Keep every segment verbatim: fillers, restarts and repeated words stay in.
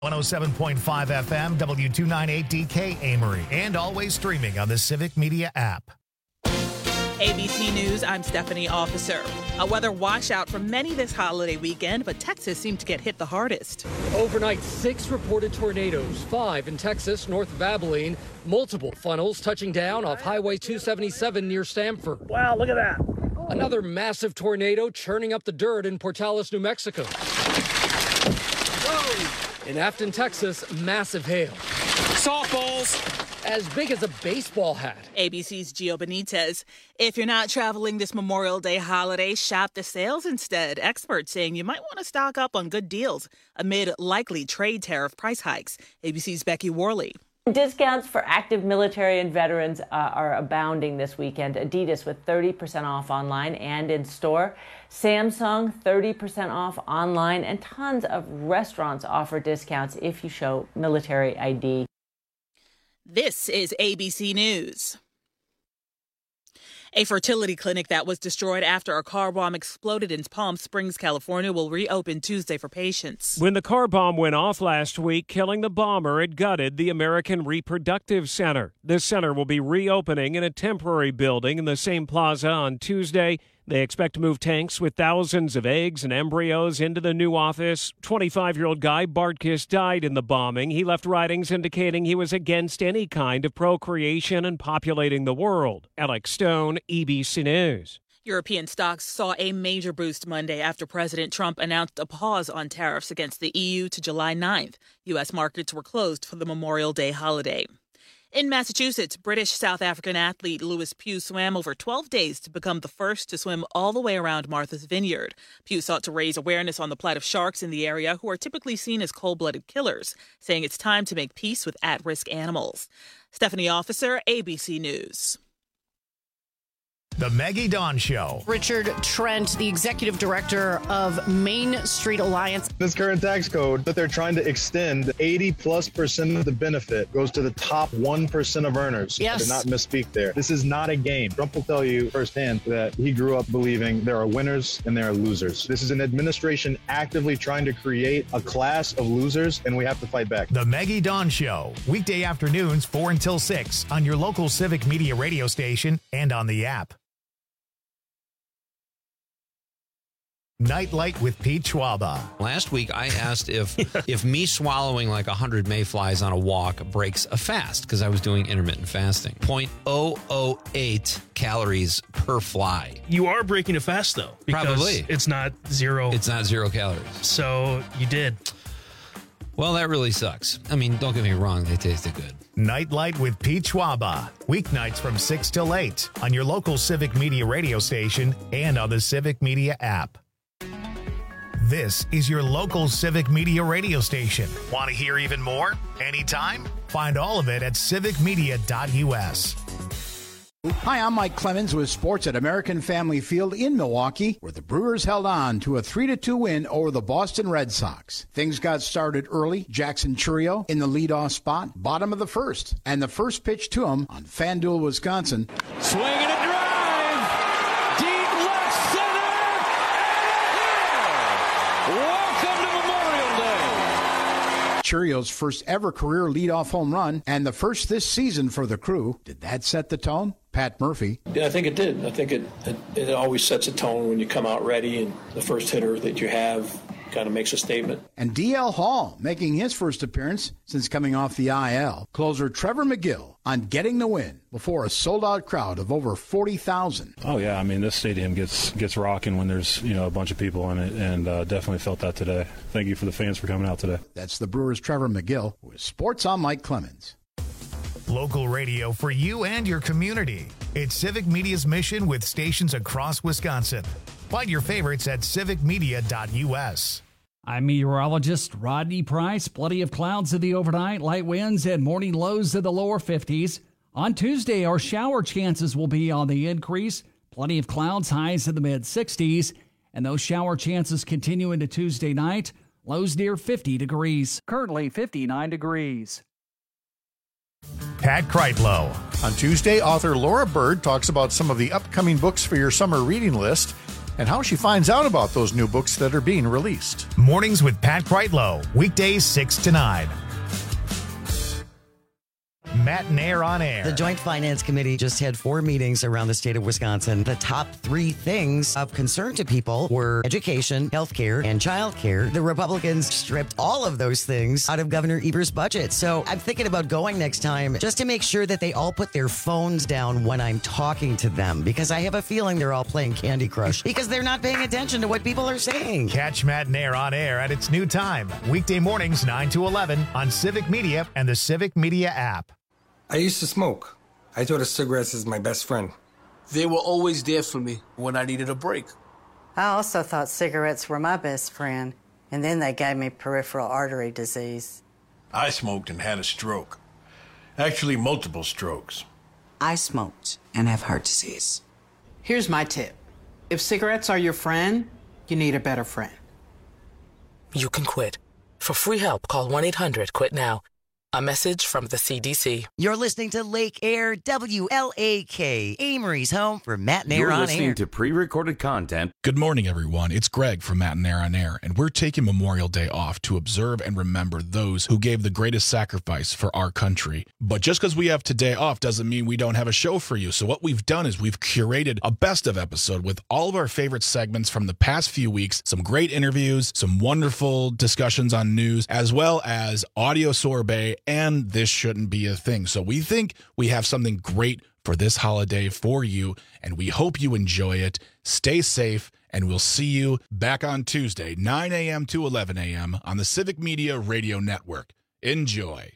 one oh seven point five F M, W two ninety-eight D K Amory, and always streaming on the Civic Media app. A B C News, I'm Stephanie Officer. A weather washout for many this holiday weekend, but Texas seemed to get hit the hardest. Overnight, six reported tornadoes, five in Texas, north of Abilene. Multiple funnels touching down off Highway two seventy-seven near Stamford. Wow, look at that. Another massive tornado churning up the dirt in Portales, New Mexico. Whoa! In Afton, Texas, massive hail. Softballs. As big as a baseball hat. A B C's Gio Benitez. If you're not traveling this Memorial Day holiday, shop the sales instead. Experts saying you might want to stock up on good deals amid likely trade tariff price hikes. A B C's Becky Worley. Discounts for active military and veterans uh, are abounding this weekend. Adidas with thirty percent off online and in store. Samsung thirty percent off online, and tons of restaurants offer discounts if you show military I D. This is A B C News. A fertility clinic that was destroyed after a car bomb exploded in Palm Springs, California, will reopen Tuesday for patients. When the car bomb went off last week, killing the bomber, it gutted the American Reproductive Center. The center will be reopening in a temporary building in the same plaza on Tuesday. They expect to move tanks with thousands of eggs and embryos into the new office. twenty-five-year-old Guy Bartkus died in the bombing. He left writings indicating he was against any kind of procreation and populating the world. Alex Stone, A B C News. European stocks saw a major boost Monday after President Trump announced a pause on tariffs against the E U to July ninth. U S markets were closed for the Memorial Day holiday. In Massachusetts, British South African athlete Lewis Pugh swam over twelve days to become the first to swim all the way around Martha's Vineyard. Pugh sought to raise awareness on the plight of sharks in the area, who are typically seen as cold-blooded killers, saying it's time to make peace with at-risk animals. Stephanie Officer, A B C News. The Maggie Dawn Show. Richard Trent, the executive director of Main Street Alliance. This current tax code that they're trying to extend, eighty plus percent of the benefit goes to the top one percent of earners. Yes. I did not misspeak there. This is not a game. Trump will tell you firsthand that he grew up believing there are winners and there are losers. This is an administration actively trying to create a class of losers, and we have to fight back. The Maggie Dawn Show. Weekday afternoons, four until six on your local Civic Media radio station and on the app. Nightlight with Pete Schwaba. Last week, I asked if if me swallowing like one hundred mayflies on a walk breaks a fast, because I was doing intermittent fasting. zero point zero zero eight calories per fly. You are breaking a fast, though. Because Probably. It's not zero. It's not zero calories. So you did. Well, that really sucks. I mean, don't get me wrong. They tasted good. Nightlight with Pete Schwaba. Weeknights from six till eight on your local Civic Media radio station and on the Civic Media app. This is your local Civic Media radio station. Want to hear even more? Anytime? Find all of it at civic media dot U S. Hi, I'm Mike Clemens with sports at American Family Field in Milwaukee, where the Brewers held on to a three to two win over the Boston Red Sox. Things got started early. Jackson Chourio in the leadoff spot, bottom of the first, and the first pitch to him on FanDuel, Wisconsin. Swinging a drive, deep left center, and welcome to Memorial Day. Chourio's first ever career leadoff home run, and the first this season for the Crew. Did that set the tone? Pat Murphy. Yeah, I think it did. I think it, it it always sets a tone when you come out ready, and the first hitter that you have kind of makes a statement. And D L Hall making his first appearance since coming off the I L. Closer Trevor McGill on getting the win before a sold-out crowd of over forty thousand. Oh, yeah. I mean, this stadium gets gets rocking when there's, you know, a bunch of people in it, and uh, definitely felt that today. Thank you for the fans for coming out today. That's the Brewers' Trevor McGill with Sports on Mike Clemens. Local radio for you and your community. It's Civic Media's mission with stations across Wisconsin. Find your favorites at civic media dot U S. I'm meteorologist Rodney Price. Plenty of clouds in the overnight, light winds and morning lows in the lower fifties. On Tuesday, our shower chances will be on the increase. Plenty of clouds, highs in the mid-sixties. And those shower chances continue into Tuesday night. Lows near fifty degrees. Currently fifty-nine degrees. Pat Kreitlow. On Tuesday, author Laura Bird talks about some of the upcoming books for your summer reading list. and how she finds out about those new books that are being released. Mornings with Pat Kreitlow, weekdays six to nine. Matt and Air on Air. The Joint Finance Committee just had four meetings around the state of Wisconsin. The top three things of concern to people were education, healthcare, and childcare. The Republicans stripped all of those things out of Governor Evers' budget. So I'm thinking about going next time just to make sure that they all put their phones down when I'm talking to them, because I have a feeling they're all playing Candy Crush because they're not paying attention to what people are saying. Catch Matt and Air on Air at its new time, weekday mornings nine to eleven on Civic Media and the Civic Media app. I used to smoke. I thought of cigarettes as my best friend. They were always there for me when I needed a break. I also thought cigarettes were my best friend, and then they gave me peripheral artery disease. I smoked and had a stroke. Actually, multiple strokes. I smoked and have heart disease. Here's my tip. If cigarettes are your friend, you need a better friend. You can quit. For free help, call one eight hundred quit now. A message from the C D C. You're listening to Lake Air, W L A K, Amory's home for Matt and Air You're on listening Air. to pre-recorded content. Good morning, everyone. It's Greg from Matt and Air on Air, and we're taking Memorial Day off to observe and remember those who gave the greatest sacrifice for our country. But just because we have today off doesn't mean we don't have a show for you. So what we've done is we've curated a best of episode with all of our favorite segments from the past few weeks, some great interviews, some wonderful discussions on news, as well as audio sorbet and This Shouldn't Be a Thing. So we think we have something great for this holiday for you, and we hope you enjoy it. Stay safe, and we'll see you back on Tuesday, nine a.m. to eleven a.m. on the Civic Media Radio Network. Enjoy.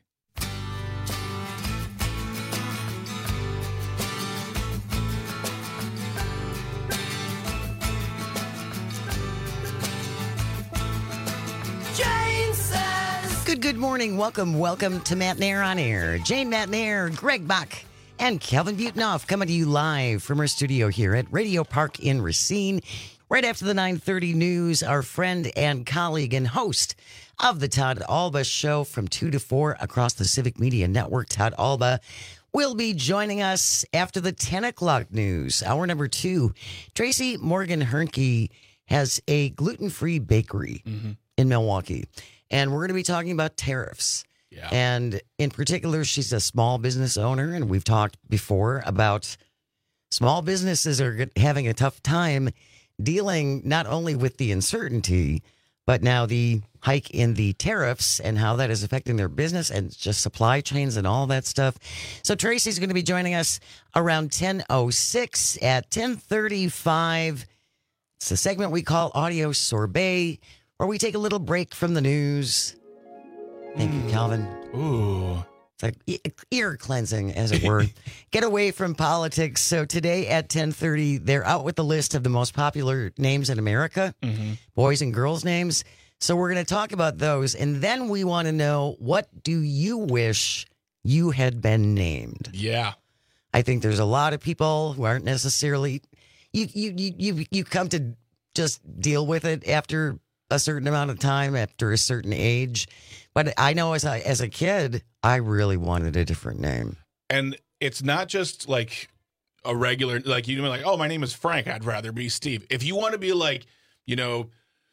Good, good morning. Welcome, welcome to Matt and Air on Air. Jane Matt and Air, Greg Bach, and Kelvin Butenoff coming to you live from our studio here at Radio Park in Racine. Right after the nine thirty news, our friend and colleague and host of the Todd Alba Show from two to four across the Civic Media Network, Todd Alba, will be joining us after the ten o'clock news. Hour number two, Tracy Morgan Hernke has a gluten-free bakery mm-hmm. in Milwaukee. And we're going to be talking about tariffs. Yeah. And in particular, she's a small business owner. And we've talked before about small businesses are having a tough time dealing not only with the uncertainty, but now the hike in the tariffs and how that is affecting their business and just supply chains and all that stuff. So Tracy's going to be joining us around ten oh six at ten thirty-five. It's a segment we call Audio Sorbet, or we take a little break from the news. Thank you, Calvin. Ooh. It's like ear cleansing, as it were. Get away from politics. So today at ten thirty, they're out with the list of the most popular names in America, mm-hmm. boys and girls names. So we're going to talk about those. And then we want to know, what do you wish you had been named? Yeah. I think there's a lot of people who aren't necessarily, you, you, you, you, you come to just deal with it after a certain amount of time, after a certain age. But I know as a, as a kid, I really wanted a different name. And it's not just like a regular, like you know, like, oh, my name is Frank, I'd rather be Steve. If you want to be like, you know,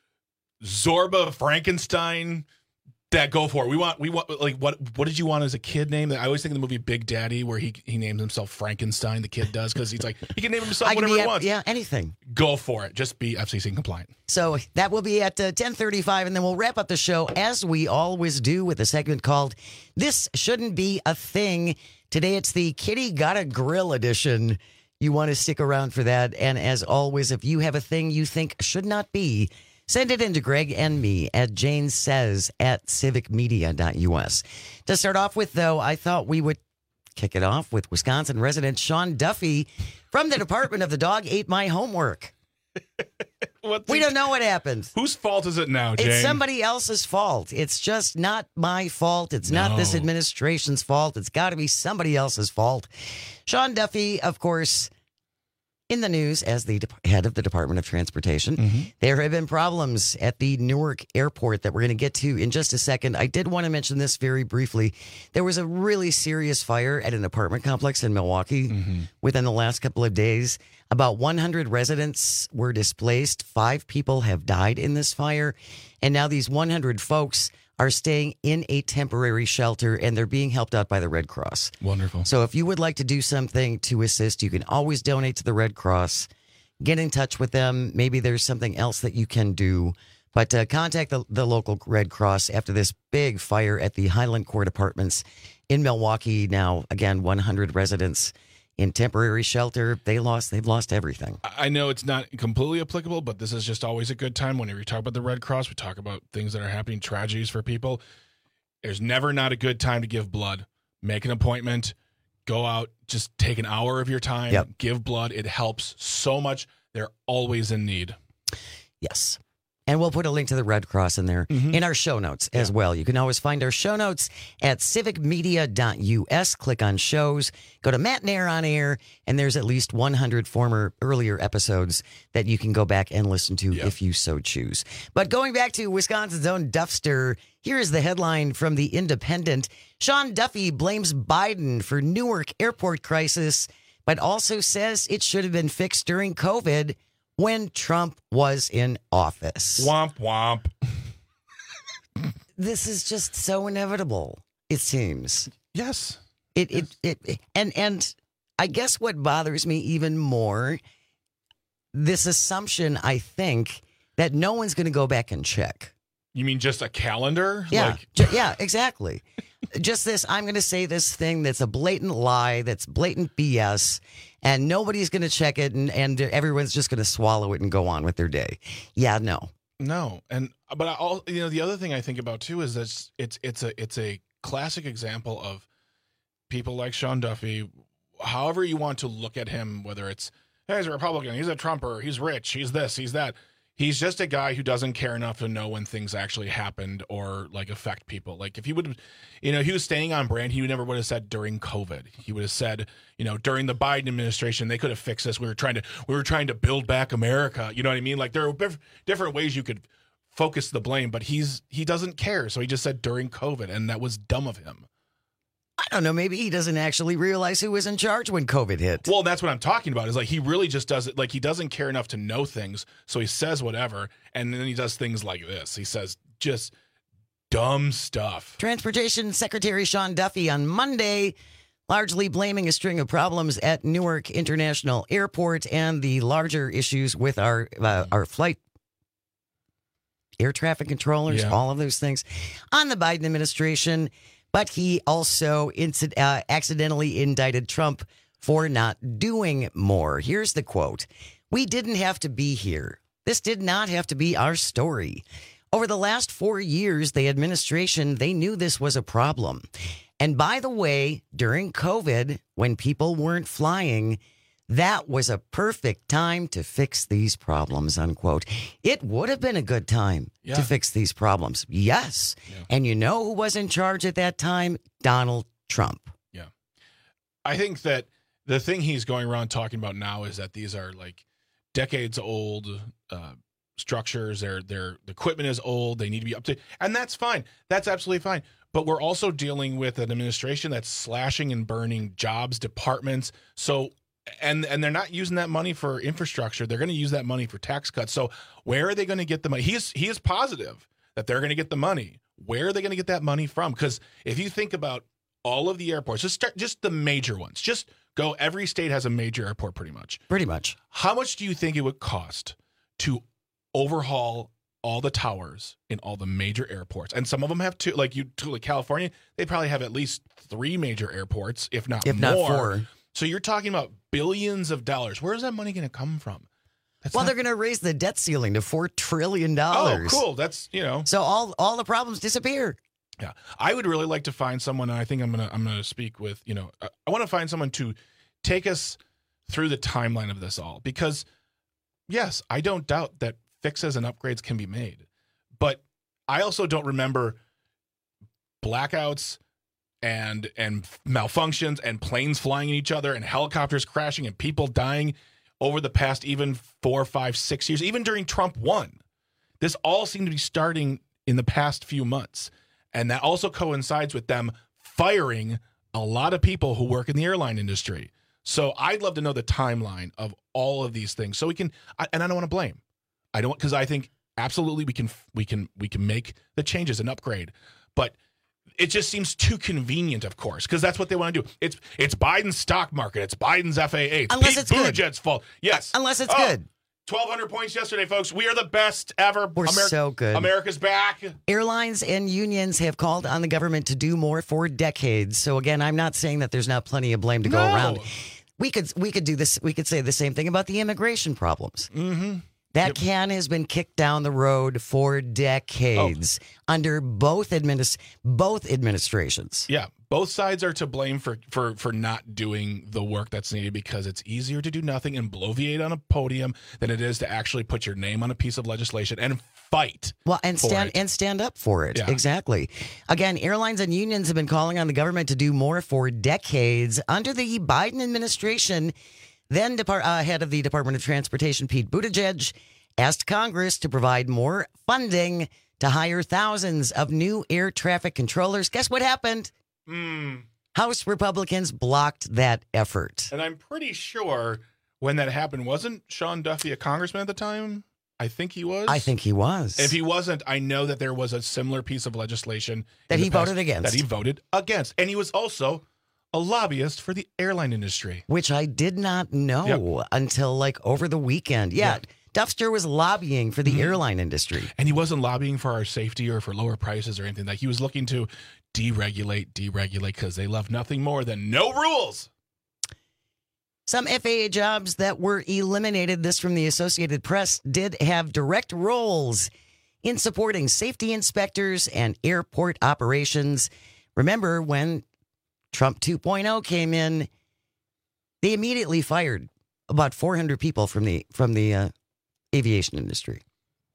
Zorba Frankenstein, that go for it. We want, we want, like, what, what did you want as a kid name? I always think of the movie Big Daddy, where he he names himself Frankenstein. The kid does, because he's like, he can name himself whatever he wants. Yeah, anything. Go for it. Just be F C C compliant. So that will be at uh, ten thirty-five, and then we'll wrap up the show, as we always do, with a segment called This Shouldn't Be a Thing. Today it's the Kitty Gotta Grill edition. You want to stick around for that. And as always, if you have a thing you think should not be, send it in to Greg and me at Jane Says at civic media dot u s. To start off with, though, I thought we would kick it off with Wisconsin resident Sean Duffy from the Department of the Dog Ate My Homework. We don't know what happened. Whose fault is it now, Jane? It's somebody else's fault. It's just not my fault. It's not No. this administration's fault. It's got to be somebody else's fault. Sean Duffy, of course, In the news, as the de- head of the Department of Transportation, mm-hmm. there have been problems at the Newark airport that we're going to get to in just a second. I did want to mention this very briefly. There was a really serious fire at an apartment complex in Milwaukee mm-hmm. within the last couple of days. About one hundred residents were displaced. Five people have died in this fire. And now these one hundred folks are staying in a temporary shelter, and they're being helped out by the Red Cross. Wonderful. So if you would like to do something to assist, you can always donate to the Red Cross. Get in touch with them. Maybe there's something else that you can do. But uh, contact the, the local Red Cross after this big fire at the Highland Court Apartments in Milwaukee. Now, again, one hundred residents in temporary shelter. They lost, they've lost everything. I know it's not completely applicable, but this is just always a good time. Whenever we talk about the Red Cross, we talk about things that are happening, tragedies for people. There's never not a good time to give blood. Make an appointment, go out, just take an hour of your time, yep. give blood. It helps so much. They're always in need. Yes. And we'll put a link to the Red Cross in there mm-hmm. in our show notes as yeah. well. You can always find our show notes at civic media dot u s. Click on shows, go to Matt Nair on Air, and there's at least one hundred former earlier episodes that you can go back and listen to yeah. if you so choose. But going back to Wisconsin's own Duffster, here is the headline from The Independent. Sean Duffy blames Biden for Newark airport crisis, but also says it should have been fixed during COVID when Trump was in office. Womp womp. This is just so inevitable, it seems. Yes. It yes. It it and and I guess what bothers me even more, this assumption, I think, that no one's going to go back and check. You mean just a calendar? Yeah. Like- Ju- yeah, exactly. Just this, I'm going to say this thing that's a blatant lie, that's blatant B S, and nobody's going to check it, and, and everyone's just going to swallow it and go on with their day. Yeah, no. No. And, but I, all, you know, the other thing I think about too is that it's, it's, it's a, it's a classic example of people like Sean Duffy, however you want to look at him, whether it's, hey, he's a Republican, he's a Trumper, he's rich, he's this, he's that. He's just a guy who doesn't care enough to know when things actually happened or like affect people. Like if he would, you know, he was staying on brand, he never would have said during COVID. He would have said, you know, during the Biden administration, they could have fixed this. We were trying to, we were trying to build back America. You know what I mean? Like there are different ways you could focus the blame, but he's, he doesn't care. So he just said during COVID, and that was dumb of him. I don't know. Maybe he doesn't actually realize who was in charge when COVID hit. Well, that's what I'm talking about. Is like he really just does it. Like he doesn't care enough to know things, so he says whatever, and then he does things like this. He says just dumb stuff. Transportation Secretary Sean Duffy on Monday, largely blaming a string of problems at Newark International Airport and the larger issues with our uh, our flight air traffic controllers, yeah. all of those things, on the Biden administration. But he also inc- uh, accidentally indicted Trump for not doing more. Here's the quote. "We didn't have to be here. This did not have to be our story. Over the last four years, the administration, they knew this was a problem. And by the way, during COVID, when people weren't flying, that was a perfect time to fix these problems," unquote. It would have been a good time yeah. to fix these problems. Yes. Yeah. And you know who was in charge at that time? Donald Trump. Yeah. I think that the thing he's going around talking about now is that these are like decades old uh, structures. Their their the equipment is old. They need to be updated. And that's fine. That's absolutely fine. But we're also dealing with an administration that's slashing and burning jobs, departments. So And and they're not using that money for infrastructure. They're going to use that money for tax cuts. So where are they going to get the money? He is, he is positive that they're going to get the money. Where are they going to get that money from? Because if you think about all of the airports, just start, just the major ones, just go. Every state has a major airport pretty much. Pretty much. How much do you think it would cost to overhaul all the towers in all the major airports? And some of them have two, like you, like California, they probably have at least three major airports, if not if more. If not four. So you're talking about billions of dollars. Where is that money going to come from? That's well, not... they're going to raise the debt ceiling to four trillion dollars. Oh, cool. That's, you know. So all all the problems disappear. Yeah. I would really like to find someone, and I think I'm going to I'm going to speak with, you know, I want to find someone to take us through the timeline of this all. Because, yes, I don't doubt that fixes and upgrades can be made. But I also don't remember blackouts and and malfunctions and planes flying at each other and helicopters crashing and people dying over the past even four, five, six years, even during Trump one. This all seemed to be starting in the past few months. And that also coincides with them firing a lot of people who work in the airline industry. So I'd love to know the timeline of all of these things. So we can, and I don't want to blame. I don't, because I think absolutely we can, we can, we can make the changes and upgrade. But it just seems too convenient, of course, because that's what they want to do. It's it's Biden's stock market. It's Biden's F A A. It's Unless Pete it's good. Buttigieg's fault. Yes. Unless it's Oh, good. twelve hundred points yesterday, folks. We are the best ever. We're so good. America's back. Airlines and unions have called on the government to do more for decades. So again, I'm not saying that there's not plenty of blame to go No. around. We could we could do this. We could say the same thing about the immigration problems. Mm-hmm. That Yep. can has been kicked down the road for decades under both administ- both administrations. Yeah, both sides are to blame for, for, for not doing the work that's needed because it's easier to do nothing and bloviate on a podium than it is to actually put your name on a piece of legislation and fight. Well, and for stand it. and stand up for it. Yeah. Exactly. Again, airlines and unions have been calling on the government to do more for decades under the Biden administration. Then, Depart- uh, head of the Department of Transportation, Pete Buttigieg, asked Congress to provide more funding to hire thousands of new air traffic controllers. Guess what happened? Mm. House Republicans blocked that effort. And I'm pretty sure when that happened, wasn't Sean Duffy a congressman at the time? I think he was. I think he was. If he wasn't, I know that there was a similar piece of legislation That in the he past voted against. That he voted against. And he was also a lobbyist for the airline industry. Which I did not know Yep. until like over the weekend. Yeah, Yep. Duffster was lobbying for the Mhm. airline industry. And he wasn't lobbying for our safety or for lower prices or anything. Like he was looking to deregulate, deregulate, because they love nothing more than no rules. Some F A A jobs that were eliminated, this from the Associated Press, did have direct roles in supporting safety inspectors and airport operations. Remember when Trump two point oh came in, they immediately fired about four hundred people from the from the uh, aviation industry.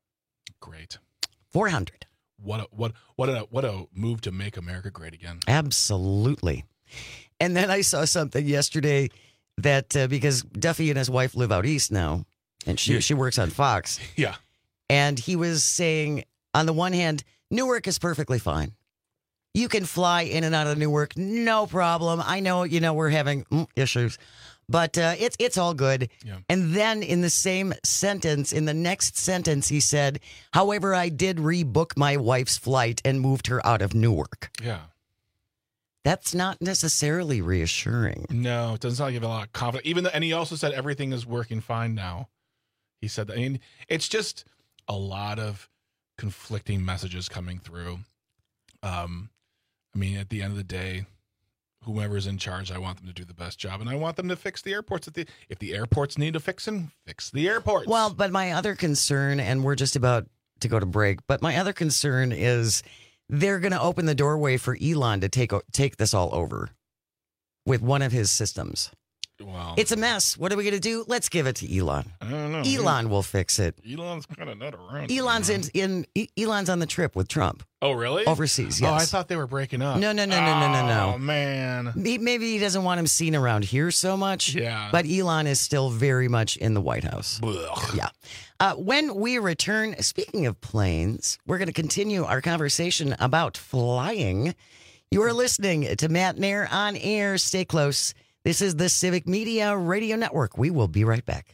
Great. four hundred. What a, what what a what a move to make America great again. Absolutely. And then I saw something yesterday that uh, because Duffy and his wife live out east now, and she Yeah. she works on Fox. Yeah. And he was saying, on the one hand, Newark is perfectly fine. You can fly in and out of Newark, no problem. I know, you know, we're having mm, issues, but uh, it's it's all good. Yeah. And then in the same sentence, in the next sentence, he said, however, I did rebook my wife's flight and moved her out of Newark. Yeah. That's not necessarily reassuring. No, it doesn't sound like you have a lot of confidence. Even though, and he also said everything is working fine now. He said that. I mean, it's just a lot of conflicting messages coming through. Um, I mean, at the end of the day, whoever's in charge, I want them to do the best job, and I want them to fix the airports. If the if the airports need a fixing, fix the airports. Well, but my other concern, and we're just about to go to break, but my other concern is they're going to open the doorway for Elon to take o- take this all over with one of his systems. Wow. It's a mess. What are we going to do? Let's give it to Elon. I don't know. Elon will fix it. Elon's kind of not around. Elon's in, in E- Elon's on the trip with Trump. Oh, really? Overseas, Oh, I yes. thought they were breaking up. No, no, no, no, no, no, no. Oh, man. He- Maybe he doesn't want him seen around here so much. Yeah. But Elon is still very much in the White House. Ugh. Yeah. Uh, when we return, speaking of planes, we're going to continue our conversation about flying. You are listening to Matt Nair on air. Stay close. This is the Civic Media Radio Network. We will be right back.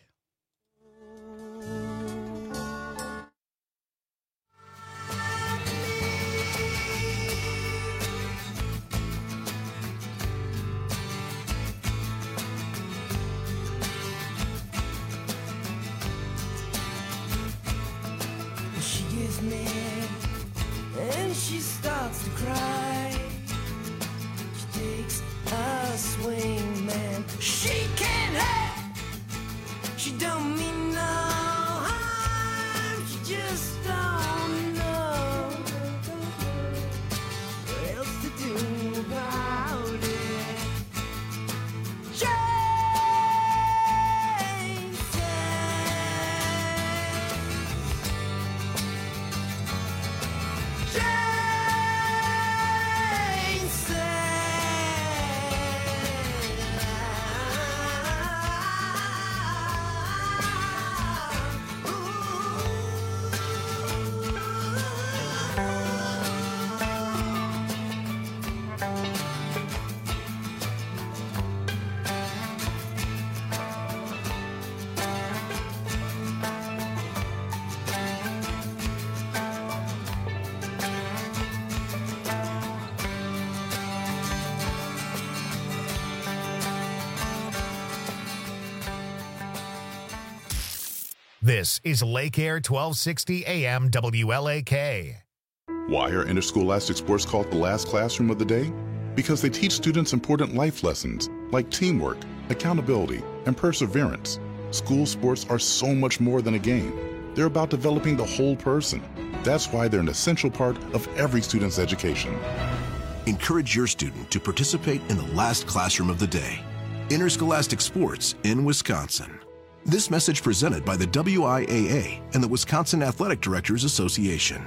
She gets mad and she starts to cry. She takes a swing, man. She can't have. This is Lake Air twelve sixty A M W L A K. Why are interscholastic sports called the last classroom of the day? Because they teach students important life lessons like teamwork, accountability, and perseverance. School sports are so much more than a game. They're about developing the whole person. That's why they're an essential part of every student's education. Encourage your student to participate in the last classroom of the day. Interscholastic sports in Wisconsin. This message presented by the W I A A and the Wisconsin Athletic Directors Association.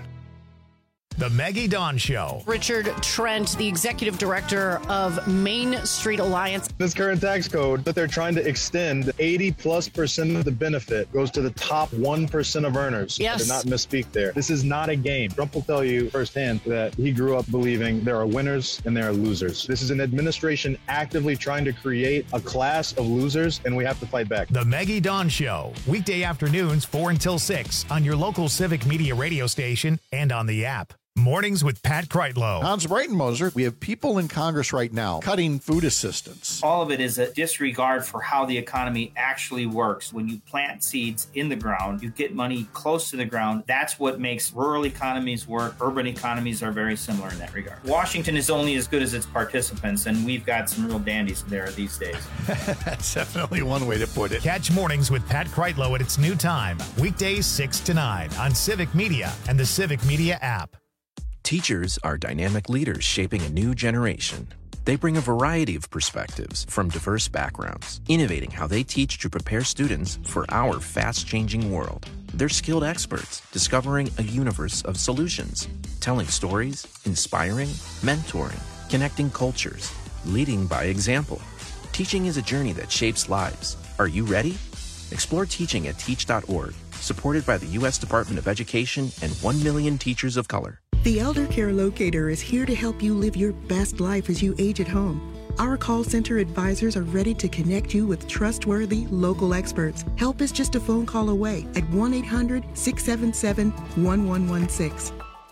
The Maggie Dawn Show. Richard Trent, the executive director of Main Street Alliance. This current tax code that they're trying to extend, eighty plus percent of the benefit goes to the top one percent of earners. Yes. I did not misspeak there. This is not a game. Trump will tell you firsthand that he grew up believing there are winners and there are losers. This is an administration actively trying to create a class of losers, and we have to fight back. The Maggie Dawn Show. Weekday afternoons, four until six on your local Civic Media radio station and on the app. Mornings with Pat Kreitlow. Hans Breitenmoser, we have people in Congress right now cutting food assistance. All of it is a disregard for how the economy actually works. When you plant seeds in the ground, you get money close to the ground. That's what makes rural economies work. Urban economies are very similar in that regard. Washington is only as good as its participants, and we've got some real dandies there these days. That's definitely one way to put it. Catch Mornings with Pat Kreitlow at its new time, weekdays six to nine on Civic Media and the Civic Media app. Teachers are dynamic leaders shaping a new generation. They bring a variety of perspectives from diverse backgrounds, innovating how they teach to prepare students for our fast-changing world. They're skilled experts, discovering a universe of solutions, telling stories, inspiring, mentoring, connecting cultures, leading by example. Teaching is a journey that shapes lives. Are you ready? Explore teaching at teach dot org, supported by the U S Department of Education and one million teachers of color. The Elder Care Locator is here to help you live your best life as you age at home. Our call center advisors are ready to connect you with trustworthy local experts. Help is just a phone call away at one eight hundred, six seven seven, one one one six.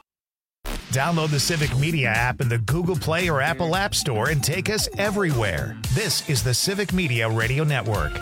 Download the Civic Media app in the Google Play or Apple App Store and take us everywhere. This is the Civic Media Radio Network.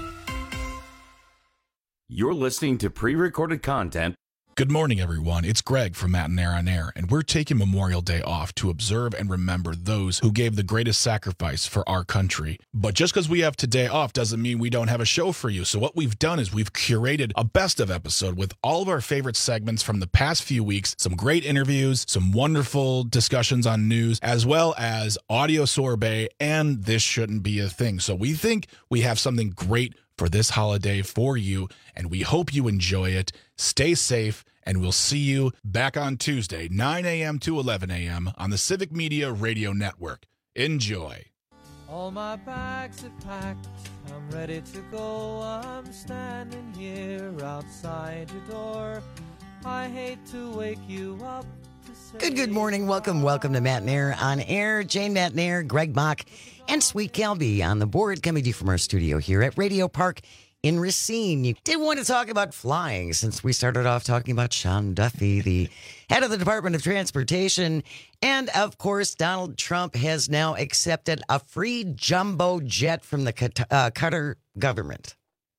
You're listening to pre-recorded content. Good morning, everyone. It's Greg from Matt and Air on Air, and we're taking Memorial Day off to observe and remember those who gave the greatest sacrifice for our country. But just because we have today off doesn't mean we don't have a show for you. So what we've done is we've curated a best of episode with all of our favorite segments from the past few weeks, some great interviews, some wonderful discussions on news, as well as audio sorbet, and This Shouldn't Be a Thing. So we think we have something great for this holiday for you, and we hope you enjoy it. Stay safe, and we'll see you back on Tuesday, nine a.m. to eleven a.m. on the Civic Media Radio Network. Enjoy. All my bags are packed, I'm ready to go. I'm standing here outside your door. I hate to wake you up. Good, good morning. Welcome, welcome to Matt and Air on Air. Jane Matt and Air, Greg Bach, and Sweet Kelby on the board, coming to you from our studio here at Radio Park in Racine. You did want to talk about flying since we started off talking about Sean Duffy, the head of the Department of Transportation. And, of course, Donald Trump has now accepted a free jumbo jet from the Qatar, uh, Qatar government.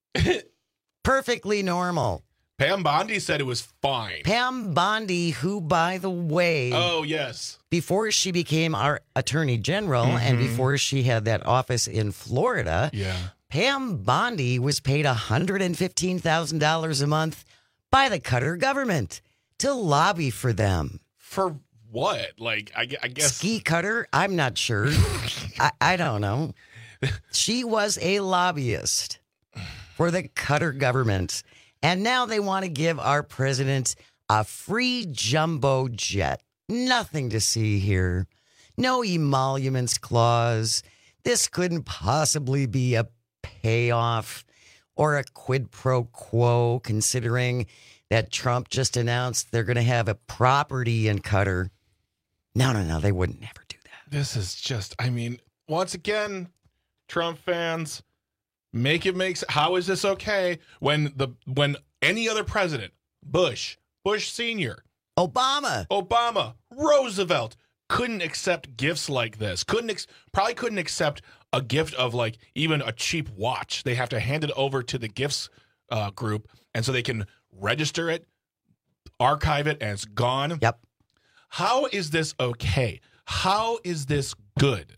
Perfectly normal. Pam Bondi said it was fine. Pam Bondi, who, by the way... Oh, yes. Before she became our attorney general mm-hmm. and before she had that office in Florida, yeah. Pam Bondi was paid one hundred fifteen thousand dollars a month by the Qatar government to lobby for them. For what? Like, I, I guess... Ski Qatar? I'm not sure. I, I don't know. She was a lobbyist for the Qatar government. And now they want to give our president a free jumbo jet. Nothing to see here. No emoluments clause. This couldn't possibly be a payoff or a quid pro quo, considering that Trump just announced they're going to have a property in Qatar. No, no, no, they would never do that. This is just, I mean, once again, Trump fans... Make it make sense. How is this okay when the when any other president, Bush, Bush Senior, Obama, Obama, Roosevelt couldn't accept gifts like this? Couldn't ex- probably couldn't accept a gift of like even a cheap watch. They have to hand it over to the gifts uh, group And so they can register it, archive it, and it's gone. Yep. How is this okay? How is this good?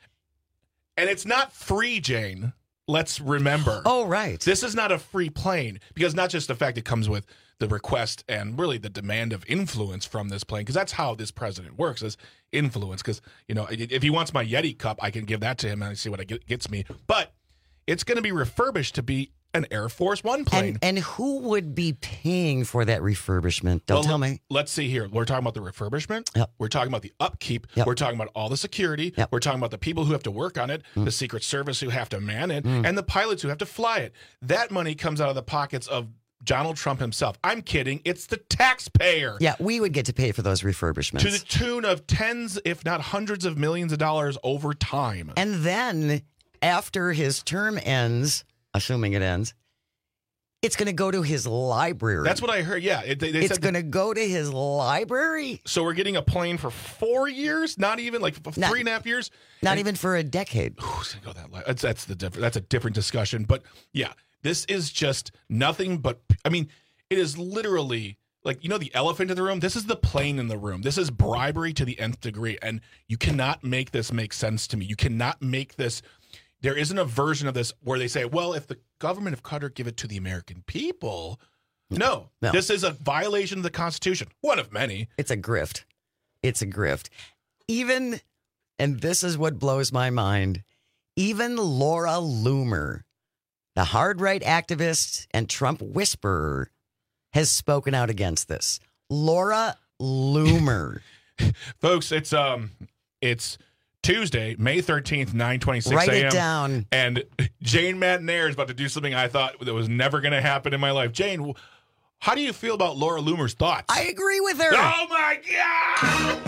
And it's not free, Jane. Let's remember. Oh, right. This is not a free plane, because not just the fact it comes with the request and really the demand of influence from this plane, because that's how this president works, is influence. Because, you know, if he wants my Yeti cup, I can give that to him and see what it gets me. But it's going to be refurbished to be an Air Force One plane. And, and who would be paying for that refurbishment? Don't well, tell me. Let's see here. We're talking about the refurbishment. Yep. We're talking about the upkeep. Yep. We're talking about all the security. Yep. We're talking about the people who have to work on it, mm. the Secret Service who have to man it, mm. and the pilots who have to fly it. That money comes out of the pockets of Donald Trump himself. I'm kidding. It's the taxpayer. Yeah, we would get to pay for those refurbishments. To the tune of tens, if not hundreds of millions of dollars over time. And then after his term ends, assuming it ends, it's going to go to his library. That's what I heard. Yeah. It, they, they it's going to go to his library. So we're getting a plane for four years? Not even like three not, and a half years? Not and, even for a decade. Who's going to go that that's, that's, the different, that's a different discussion. But yeah, this is just nothing but, I mean, it is literally like, you know, the elephant in the room? This is the plane in the room. This is bribery to the nth degree. And you cannot make this make sense to me. You cannot make this. There isn't a version of this where they say, well, if the government of Qatar give it to the American people. No, no, this is a violation of the Constitution. One of many. It's a grift. It's a grift. Even, and this is what blows my mind, even Laura Loomer, the hard right activist and Trump whisperer, has spoken out against this. Laura Loomer. Folks, it's um it's Tuesday, May thirteenth, nine twenty-six Write a.m. it down. And Jane Matenaer is about to do something I thought that was never going to happen in my life. Jane, how do you feel about Laura Loomer's thoughts? I agree with her. Oh, my God!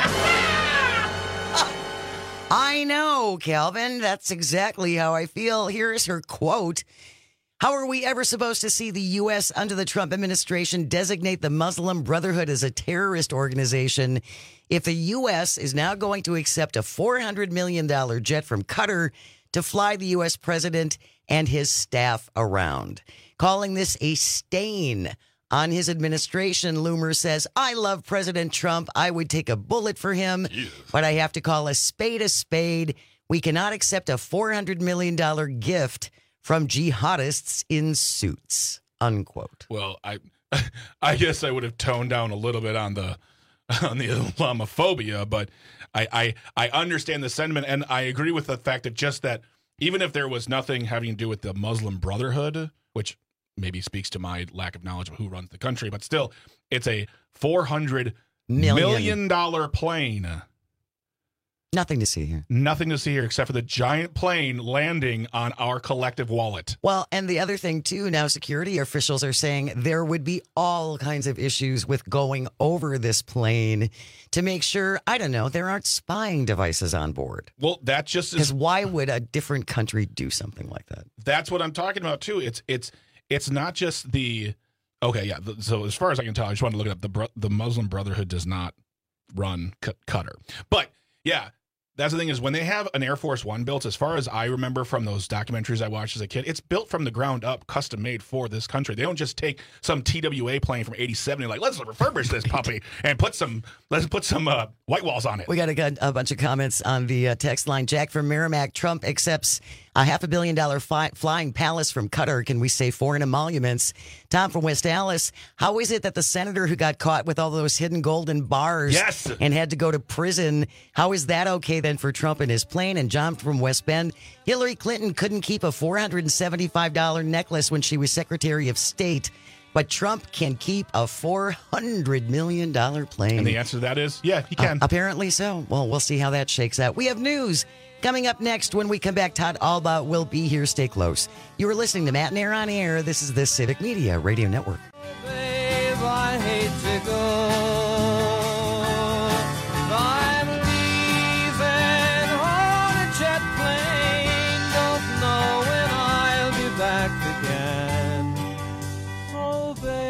I know, Calvin. That's exactly how I feel. Here's her quote. How are we ever supposed to see the U S under the Trump administration designate the Muslim Brotherhood as a terrorist organization if the U S is now going to accept a four hundred million dollars jet from Qatar to fly the U S president and his staff around? Calling this a stain on his administration, Loomer says, I love President Trump. I would take a bullet for him, yeah. but I have to call a spade a spade. We cannot accept a four hundred million dollars gift from jihadists in suits, unquote. Well, I I guess I would have toned down a little bit on the on the Islamophobia, but I, I, I understand the sentiment, and I agree with the fact that just that even if there was nothing having to do with the Muslim Brotherhood, which maybe speaks to my lack of knowledge of who runs the country, but still, it's a four hundred million dollars plane. Nothing to see here. Nothing to see here except for the giant plane landing on our collective wallet. Well, and the other thing, too, now security officials are saying there would be all kinds of issues with going over this plane to make sure, I don't know, there aren't spying devices on board. Well, that just is... Because why would a different country do something like that? That's what I'm talking about, too. It's it's it's not just the... Okay, yeah, so as far as I can tell, I just want to look it up. The, the Muslim Brotherhood does not run Qatar. But, yeah... That's the thing is when they have an Air Force One built, as far as I remember from those documentaries I watched as a kid, it's built from the ground up, custom made for this country. They don't just take some T W A plane from eighty-seven and like, let's refurbish this puppy and put some, let's put some uh, white walls on it. We got a, a bunch of comments on the uh, text line. Jack from Merrimack, Trump accepts a half a billion dollar fi- flying palace from Qatar. Can we say foreign emoluments? Tom from West Allis, how is it that the senator who got caught with all those hidden golden bars yes. and had to go to prison, how is that okay then for Trump and his plane? And John from West Bend, Hillary Clinton couldn't keep a four hundred seventy-five dollars necklace when she was Secretary of State, but Trump can keep a four hundred million dollars plane. And the answer to that is, yeah, he can. Uh, apparently so. Well, we'll see how that shakes out. We have news coming up next. When we come back, Todd Alba will be here. Stay close. You are listening to Matt and Air on Air. This is the Civic Media Radio Network. Oh, babe, I hate to go. I'm leaving on a jet plane. Don't know when I'll be back again. Oh,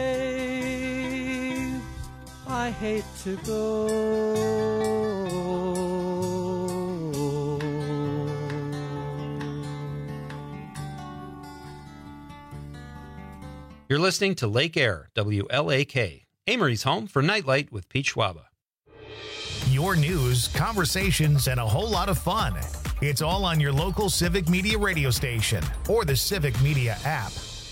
babe, I hate to go. You're listening to Lake Air, W L A K, Amory's home for Nightlight with Pete Schwaba. Your news, conversations, and a whole lot of fun. It's all on your local Civic Media radio station or the Civic Media app.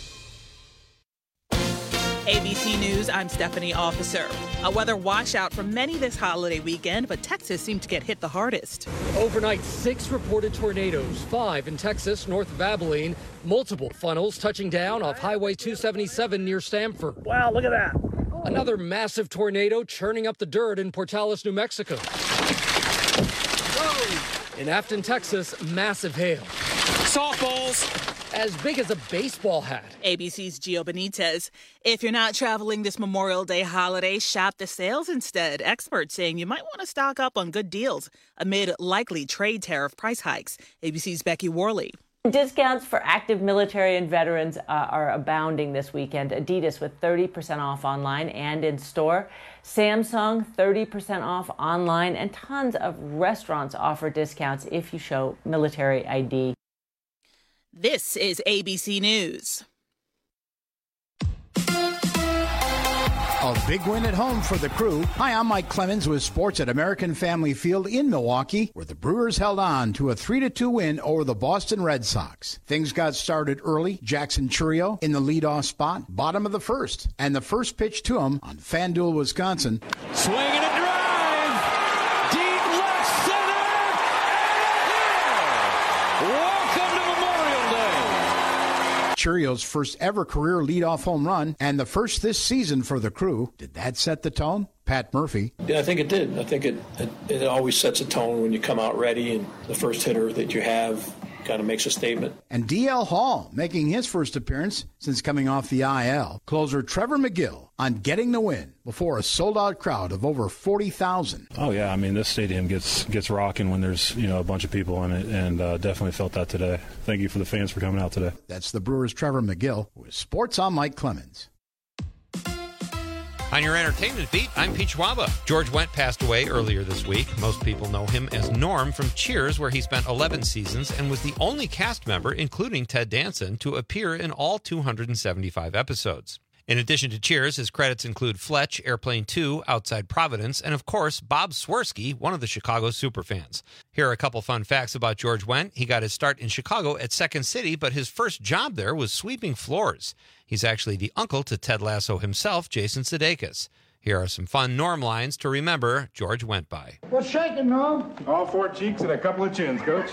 A B C News, I'm Stephanie Officer. A weather washout for many this holiday weekend, but Texas seemed to get hit the hardest. Overnight, six reported tornadoes, five in Texas, north of Abilene. Multiple funnels touching down off Highway two seventy-seven near Stamford. Wow, look at that. Another massive tornado churning up the dirt in Portales, New Mexico. Whoa! In Afton, Texas, massive hail. Softballs! As big as a baseball hat. A B C's Gio Benitez. If you're not traveling this Memorial Day holiday, shop the sales instead. Experts saying you might want to stock up on good deals amid likely trade tariff price hikes. A B C's Becky Worley. Discounts for active military and veterans uh, are abounding this weekend. Adidas with thirty percent off online and in store. Samsung thirty percent off online, and tons of restaurants offer discounts if you show military I D. This is A B C News. A big win at home for the Crew. Hi, I'm Mike Clemens with sports at American Family Field in Milwaukee, where the Brewers held on to a three to two win over the Boston Red Sox. Things got started early. Jackson Chourio in the leadoff spot, bottom of the first. And the first pitch to him on FanDuel, Wisconsin. Swing and a drive! Deep left center! And welcome to Memorial Day! Chourio's first ever career leadoff home run, and the first this season for the Crew. Did that set the tone? Pat Murphy. Yeah, I think it did. I think it, it it always sets a tone when you come out ready, and the first hitter that you have kind of makes a statement. And D L Hall making his first appearance since coming off the I L. Closer Trevor McGill on getting the win before a sold-out crowd of over forty thousand. Oh, yeah. I mean, this stadium gets gets rocking when there's, you know, a bunch of people in it, and uh, definitely felt that today. Thank you for the fans for coming out today. That's the Brewers' Trevor McGill with Sports on Mike Clemens. On your entertainment beat, I'm Pete Schwaba. George Wendt passed away earlier this week. Most people know him as Norm from Cheers, where he spent eleven seasons and was the only cast member, including Ted Danson, to appear in all two hundred seventy-five episodes. In addition to Cheers, his credits include Fletch, Airplane two, Outside Providence, and of course, Bob Swirsky, one of the Chicago superfans. Here are a couple fun facts about George Wendt. He got his start in Chicago at Second City, but his first job there was sweeping floors. He's actually the uncle to Ted Lasso himself, Jason Sudeikis. Here are some fun Norm lines to remember George Wendt by. What's shaking, Norm? All four cheeks and a couple of chins, Coach.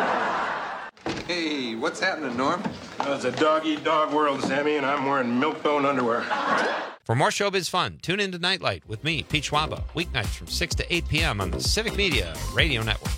Hey, what's happening, Norm? Well, it's a dog-eat-dog world, Sammy, and I'm wearing milk-bone underwear. For more showbiz fun, tune in to Nightlight with me, Pete Schwaba, weeknights from six to eight p.m. on the Civic Media Radio Network.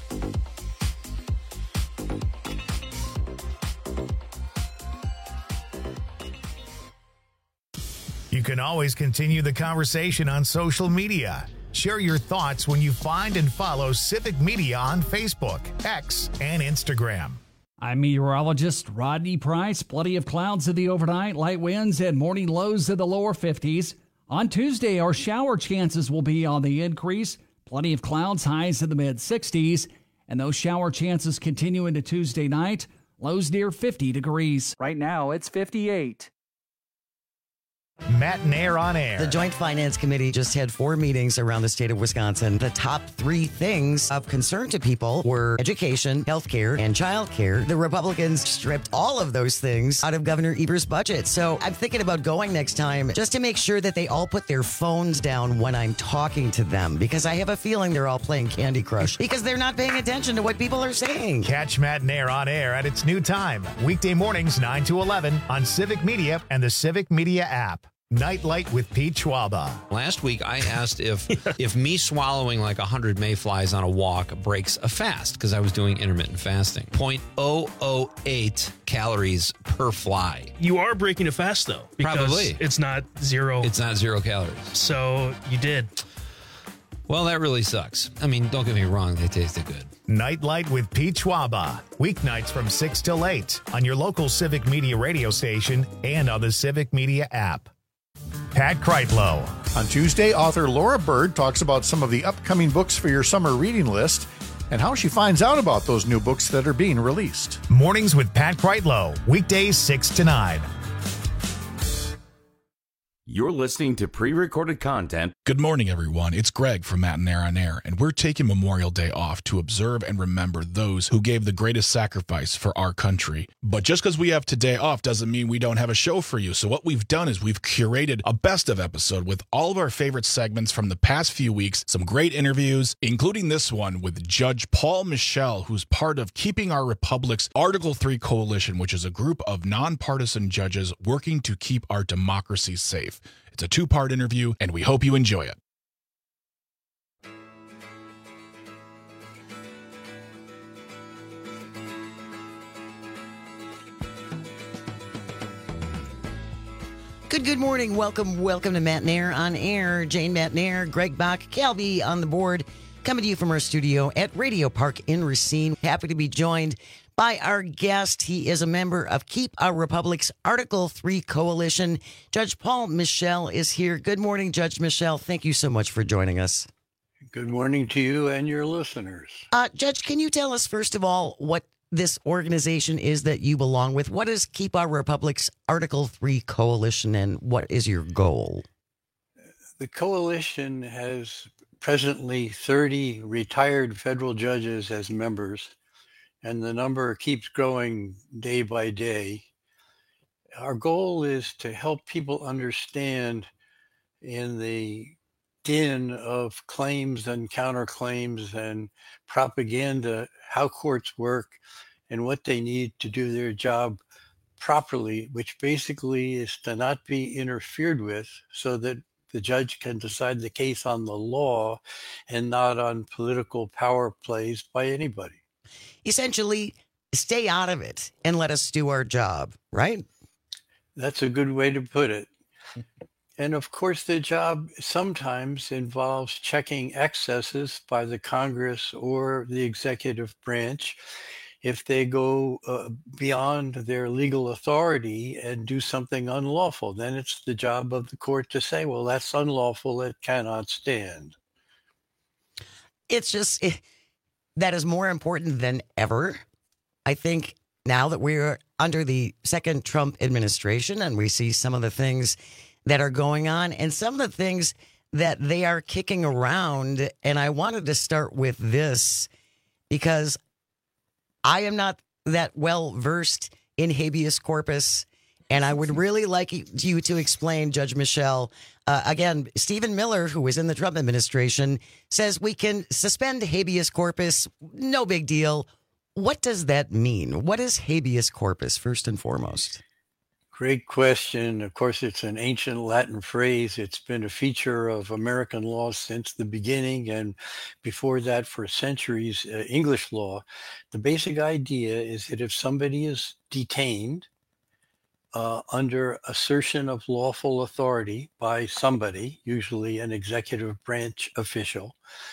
You can always continue the conversation on social media. Share your thoughts when you find and follow Civic Media on Facebook, X, and Instagram. I'm meteorologist Rodney Price. Plenty of clouds in the overnight, light winds and morning lows in the lower fifties. On Tuesday, our shower chances will be on the increase. Plenty of clouds, highs in the mid sixties. And those shower chances continue into Tuesday night. Lows near fifty degrees. Right now, it's fifty-eight. Matt and Air on Air. The Joint Finance Committee just had four meetings around the state of Wisconsin. The top three things of concern to people were education, health care, and child care. The Republicans stripped all of those things out of Governor Eber's budget. So I'm thinking about going next time just to make sure that they all put their phones down when I'm talking to them, because I have a feeling they're all playing Candy Crush because they're not paying attention to what people are saying. Catch Matt and Air on Air at its new time. Weekday mornings, nine to eleven on Civic Media and the Civic Media app. Nightlight with Pete Schwaba. Last week, I asked if if me swallowing like one hundred mayflies on a walk breaks a fast, because I was doing intermittent fasting. zero point zero zero eight calories per fly. You are breaking a fast, though. Because Probably. It's not zero. It's not zero calories. So you did. Well, that really sucks. I mean, don't get me wrong. They tasted good. Nightlight with Pete Schwaba. Weeknights from six till eight on your local Civic Media radio station and on the Civic Media app. Pat Kreitlow. On Tuesday, author Laura Bird talks about some of the upcoming books for your summer reading list and how she finds out about those new books that are being released. Mornings with Pat Kreitlow. Weekdays six to nine. You're listening to pre-recorded content. Good morning, everyone. It's Greg from Matt and Air on Air, and we're taking Memorial Day off to observe and remember those who gave the greatest sacrifice for our country. But just because we have today off doesn't mean we don't have a show for you. So what we've done is we've curated a best of episode with all of our favorite segments from the past few weeks, some great interviews, including this one with Judge Paul Michel, who's part of Keeping Our Republic's Article three Coalition, which is a group of nonpartisan judges working to keep our democracy safe. It's a two-part interview, and we hope you enjoy it. Good, good morning. Welcome, welcome to Matt and Air on Air. Jane Matt and Air, Greg Bach, Calby on the board, coming to you from our studio at Radio Park in Racine. Happy to be joined by our guest. He is a member of Keep Our Republic's Article three Coalition. Judge Paul Michel is here. Good morning, Judge Michel. Thank you so much for joining us. Good morning to you and your listeners. Uh, Judge, can you tell us, first of all, what this organization is that you belong with? What is Keep Our Republic's Article three Coalition, and what is your goal? The coalition has presently thirty retired federal judges as members, and the number keeps growing day by day. Our goal is to help people understand in the din of claims and counterclaims and propaganda how courts work and what they need to do their job properly, which basically is to not be interfered with so that the judge can decide the case on the law and not on political power plays by anybody. Essentially, stay out of it and let us do our job, right? That's a good way to put it. And of course, the job sometimes involves checking excesses by the Congress or the executive branch. If they go uh, beyond their legal authority and do something unlawful, then it's the job of the court to say, well, that's unlawful, it cannot stand. It's just... It- That is more important than ever. I think now that we're under the second Trump administration and we see some of the things that are going on and some of the things that they are kicking around. And I wanted to start with this because I am not that well versed in habeas corpus. And I would really like you to explain, Judge Michel. Uh, again, Stephen Miller, who was in the Trump administration, says we can suspend habeas corpus. No big deal. What does that mean? What is habeas corpus, first and foremost? Great question. Of course, it's an ancient Latin phrase. It's been a feature of American law since the beginning, and before that for centuries, uh, English law. The basic idea is that if somebody is detained Uh, under assertion of lawful authority by somebody, usually an executive branch official,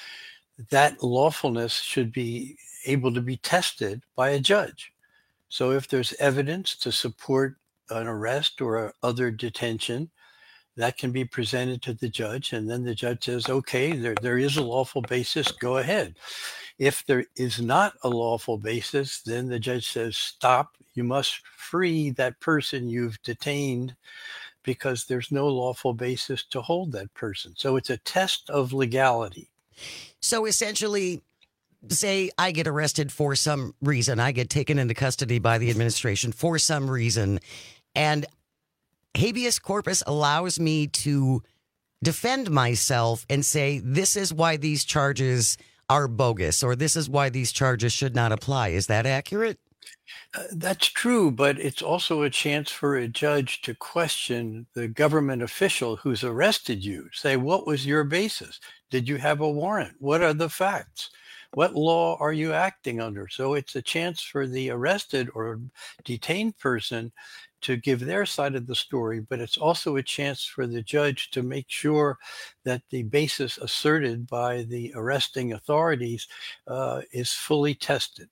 that lawfulness should be able to be tested by a judge. So if there's evidence to support an arrest or other detention, that can be presented to the judge, and then the judge says, okay, there, there is a lawful basis, go ahead. If there is not a lawful basis, then the judge says, stop, you must free that person you've detained because there's no lawful basis to hold that person. So it's a test of legality. So essentially, say I get arrested for some reason, I get taken into custody by the administration for some reason, and habeas corpus allows me to defend myself and say, this is why these charges are bogus, or this is why these charges should not apply. Is that accurate? Uh, that's true, but it's also a chance for a judge to question the government official who's arrested you. Say, what was your basis? Did you have a warrant? What are the facts? What law are you acting under? So it's a chance for the arrested or detained person to give their side of the story, but it's also a chance for the judge to make sure that the basis asserted by the arresting authorities uh, is fully tested.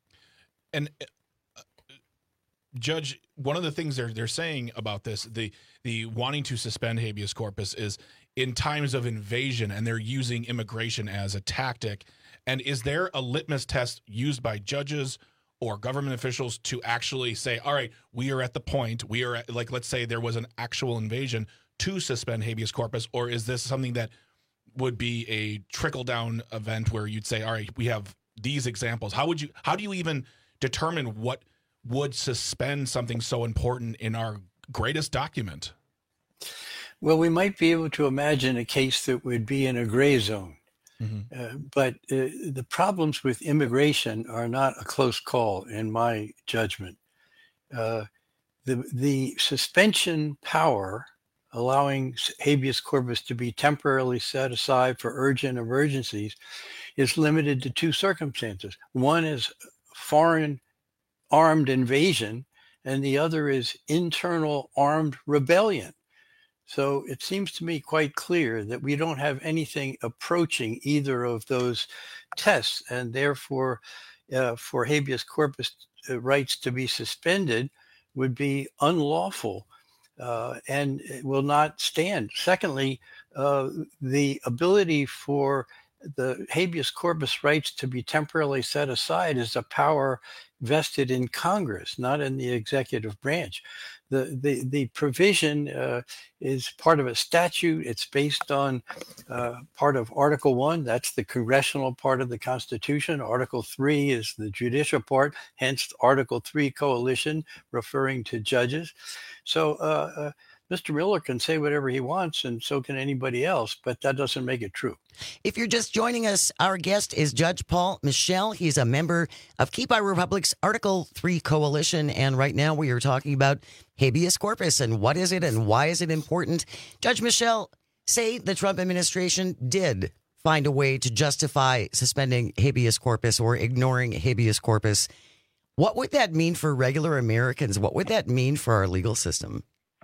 And uh, Judge, one of the things they're they're saying about this, the the wanting to suspend habeas corpus, is in times of invasion, and they're using immigration as a tactic. And is there a litmus test used by judges or government officials to actually say, all right, we are at the point, we are at, like, let's say there was an actual invasion. to suspend habeas corpus, or is this something that would be a trickle-down event where you'd say, all right, we have these examples? How would you, how do you even determine what would suspend something so important in our greatest document? Well, we might be able to imagine a case that would be in a gray zone. Mm-hmm. Uh, but uh, the problems with immigration are not a close call, in my judgment. Uh, the the suspension power, allowing habeas corpus to be temporarily set aside for urgent emergencies, is limited to two circumstances. One is foreign armed invasion, and the other is internal armed rebellion. So it seems to me quite clear that we don't have anything approaching either of those tests, and therefore uh, for habeas corpus uh, rights to be suspended would be unlawful uh, and it will not stand. Secondly, uh, the ability for the habeas corpus rights to be temporarily set aside is a power vested in Congress, not in the executive branch. The, the, the provision uh, is part of a statute. It's based on uh, part of Article one. That's the congressional part of the Constitution. Article three is the judicial part, hence Article three coalition, referring to judges. So uh, uh, Mister Miller can say whatever he wants, and so can anybody else, but that doesn't make it true. If you're just joining us, our guest is Judge Paul Michel. He's a member of Keep Our Republic's Article three Coalition, and right now we are talking about habeas corpus and what is it and why is it important. Judge Michel, say the Trump administration did find a way to justify suspending habeas corpus or ignoring habeas corpus. What would that mean for regular Americans? What would that mean for our legal system?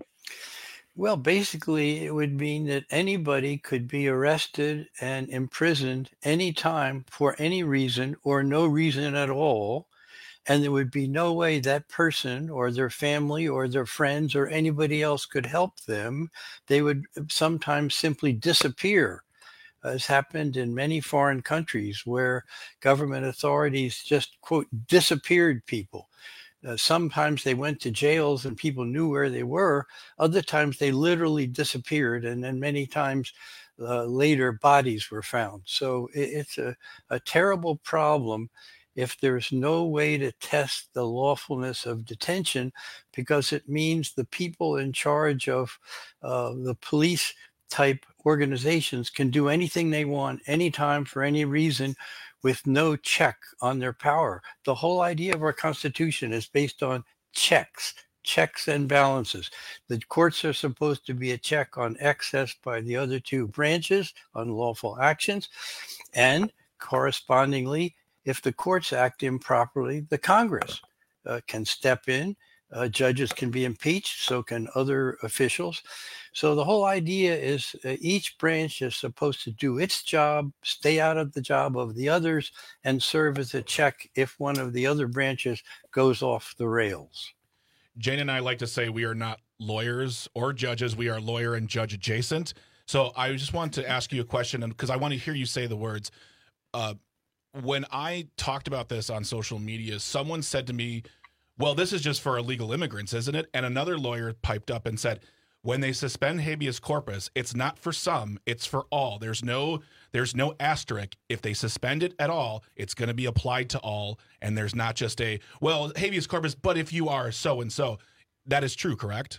Well, basically, it would mean that anybody could be arrested and imprisoned anytime for any reason or no reason at all. And there would be no way that person or their family or their friends or anybody else could help them. They would sometimes simply disappear, as happened in many foreign countries where government authorities just, quote, disappeared people. Uh, sometimes they went to jails and people knew where they were. Other times they literally disappeared, and then many times uh, later bodies were found. So it, it's a, a terrible problem if there's no way to test the lawfulness of detention, because it means the people in charge of uh, the police type organizations can do anything they want, anytime, for any reason, with no check on their power. The whole idea of our Constitution is based on checks, checks and balances. The courts are supposed to be a check on excess by the other two branches, unlawful actions, and correspondingly, if the courts act improperly, the Congress uh, can step in. Uh, judges can be impeached, so can other officials. So the whole idea is uh, each branch is supposed to do its job, stay out of the job of the others, and serve as a check if one of the other branches goes off the rails. Jane and I like to say we are not lawyers or judges. We are lawyer and judge adjacent. So I just want to ask you a question, because I want to hear you say the words. Uh, when I talked about this on social media, someone said to me, well, this is just for illegal immigrants, isn't it? And another lawyer piped up and said, when they suspend habeas corpus, it's not for some, it's for all. There's no there's no asterisk. If they suspend it at all, it's going to be applied to all. And there's not just a, well, habeas corpus, but if you are so-and-so. That is true, correct?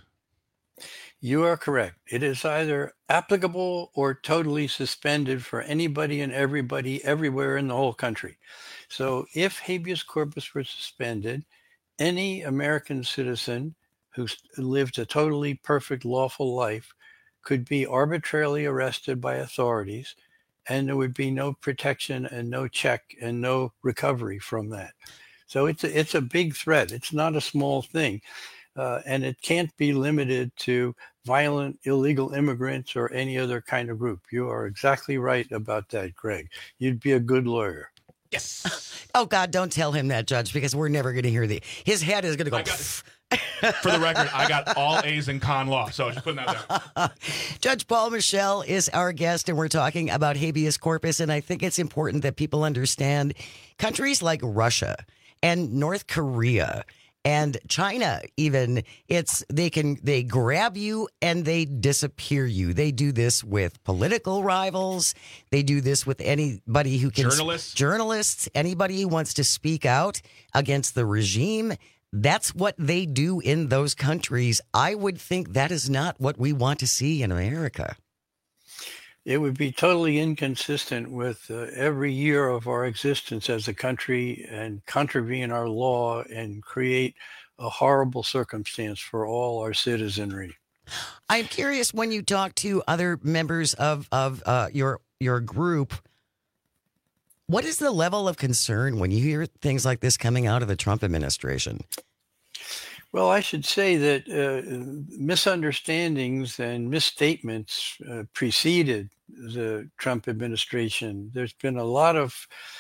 You are correct. It is either applicable or totally suspended for anybody and everybody everywhere in the whole country. So if habeas corpus were suspended, any American citizen who lived a totally perfect lawful life could be arbitrarily arrested by authorities, and there would be no protection and no check and no recovery from that. So it's a, it's a big threat. It's not a small thing. Uh, and it can't be limited to violent illegal immigrants or any other kind of group. You are exactly right about that, Greg. You'd be a good lawyer. Yes. Oh, God, don't tell him that, Judge, because we're never going to hear the. His head is going to go. For the record, I got all A's in con law, so just putting that down. Judge Paul Michel is our guest, and we're talking about habeas corpus, and I think it's important that people understand countries like Russia and North Korea And China, even, it's they can they grab you and they disappear you. They do this with political rivals. They do this with anybody who can journalists, journalists, anybody who wants to speak out against the regime. That's what they do in those countries. I would think that is not what we want to see in America. It would be totally inconsistent with uh, every year of our existence as a country and contravene our law and create a horrible circumstance for all our citizenry. I'm curious, when you talk to other members of, of uh, your your group, what is the level of concern when you hear things like this coming out of the Trump administration? Well, I should say that uh, misunderstandings and misstatements uh, preceded the Trump administration. There's been a lot of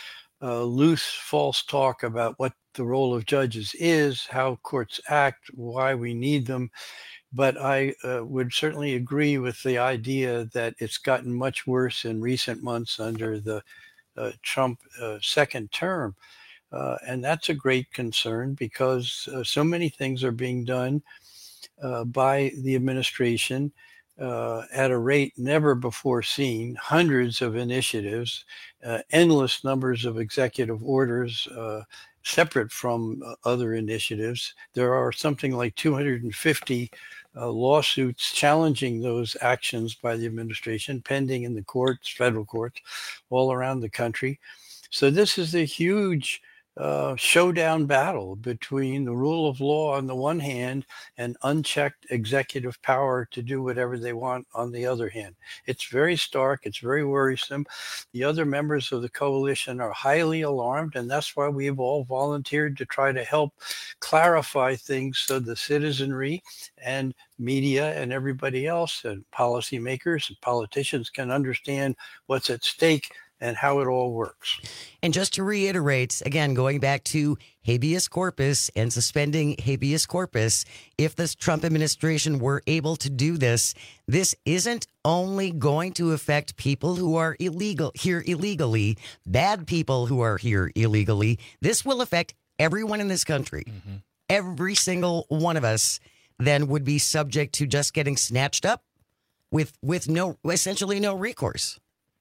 uh, loose, false talk about what the role of judges is, how courts act, why we need them. But I uh, would certainly agree with the idea that it's gotten much worse in recent months under the uh, Trump uh, second term. Uh, and that's a great concern because uh, so many things are being done uh, by the administration uh, at a rate never before seen, hundreds of initiatives, uh, endless numbers of executive orders uh, separate from uh, other initiatives. There are something like two hundred fifty uh, lawsuits challenging those actions by the administration pending in the courts, federal courts, all around the country. So this is a huge Uh, showdown battle between the rule of law on the one hand and unchecked executive power to do whatever they want on the other hand. It's very stark. It's very worrisome. The other members of the coalition are highly alarmed, and that's why we've all volunteered to try to help clarify things so the citizenry and media and everybody else and policymakers and politicians can understand what's at stake and how it all works. And just to reiterate, again, going back to habeas corpus and suspending habeas corpus, if the Trump administration were able to do this, this isn't only going to affect people who are illegal here illegally, bad people who are here illegally. This will affect everyone in this country. Mm-hmm. Every single one of us then would be subject to just getting snatched up with with no essentially no recourse.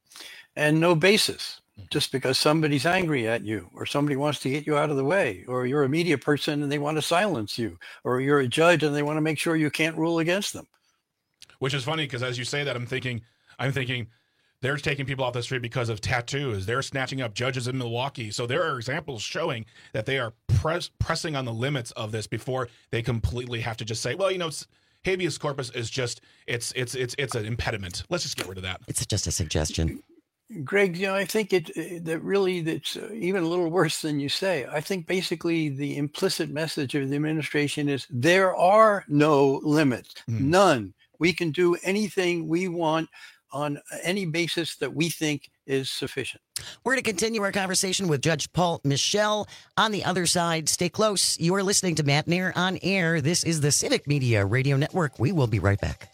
And no basis, just because somebody's angry at you or somebody wants to get you out of the way, or you're a media person and they want to silence you, or you're a judge and they want to make sure you can't rule against them. Which is funny because as you say that, I'm thinking, I'm thinking they're taking people off the street because of tattoos. They're snatching up judges in Milwaukee. So there are examples showing that they are press, pressing on the limits of this before they completely have to just say, well, you know, it's, habeas corpus is just, it's, it's, it's, it's an impediment. Let's just get rid of that. It's just a suggestion. Greg, you know, I think it that really that's even a little worse than you say. I think basically the implicit message of the administration is there are no limits, mm. none. We can do anything we want on any basis that we think is sufficient. We're going to continue our conversation with Judge Paul Michel on the other side. Stay close. You are listening to Matt Nair on Air. This is the Civic Media Radio Network. We will be right back.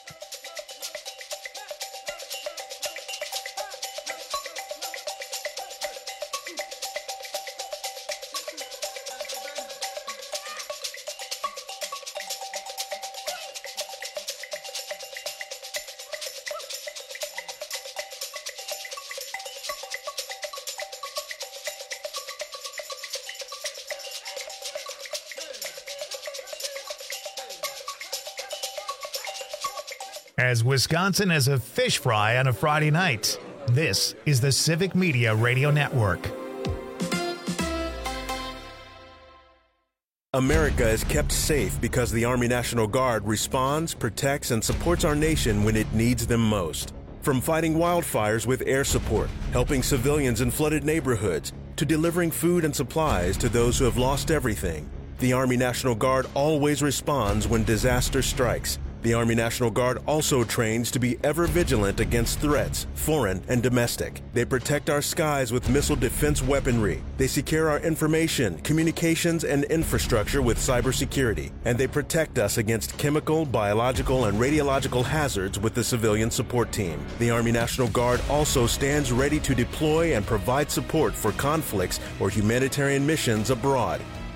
As Wisconsin as a fish fry on a Friday night, this is the Civic Media Radio Network. America is kept safe because the Army National Guard responds, protects, and supports our nation when it needs them most. From fighting wildfires with air support, helping civilians in flooded neighborhoods, to delivering food and supplies to those who have lost everything, the Army National Guard always responds when disaster strikes. The Army National Guard also trains to be ever vigilant against threats, foreign and domestic. They protect our skies with missile defense weaponry. They secure our information, communications, and infrastructure with cybersecurity. And they protect us against chemical, biological, and radiological hazards with the civilian support team. The Army National Guard also stands ready to deploy and provide support for conflicts or humanitarian missions abroad.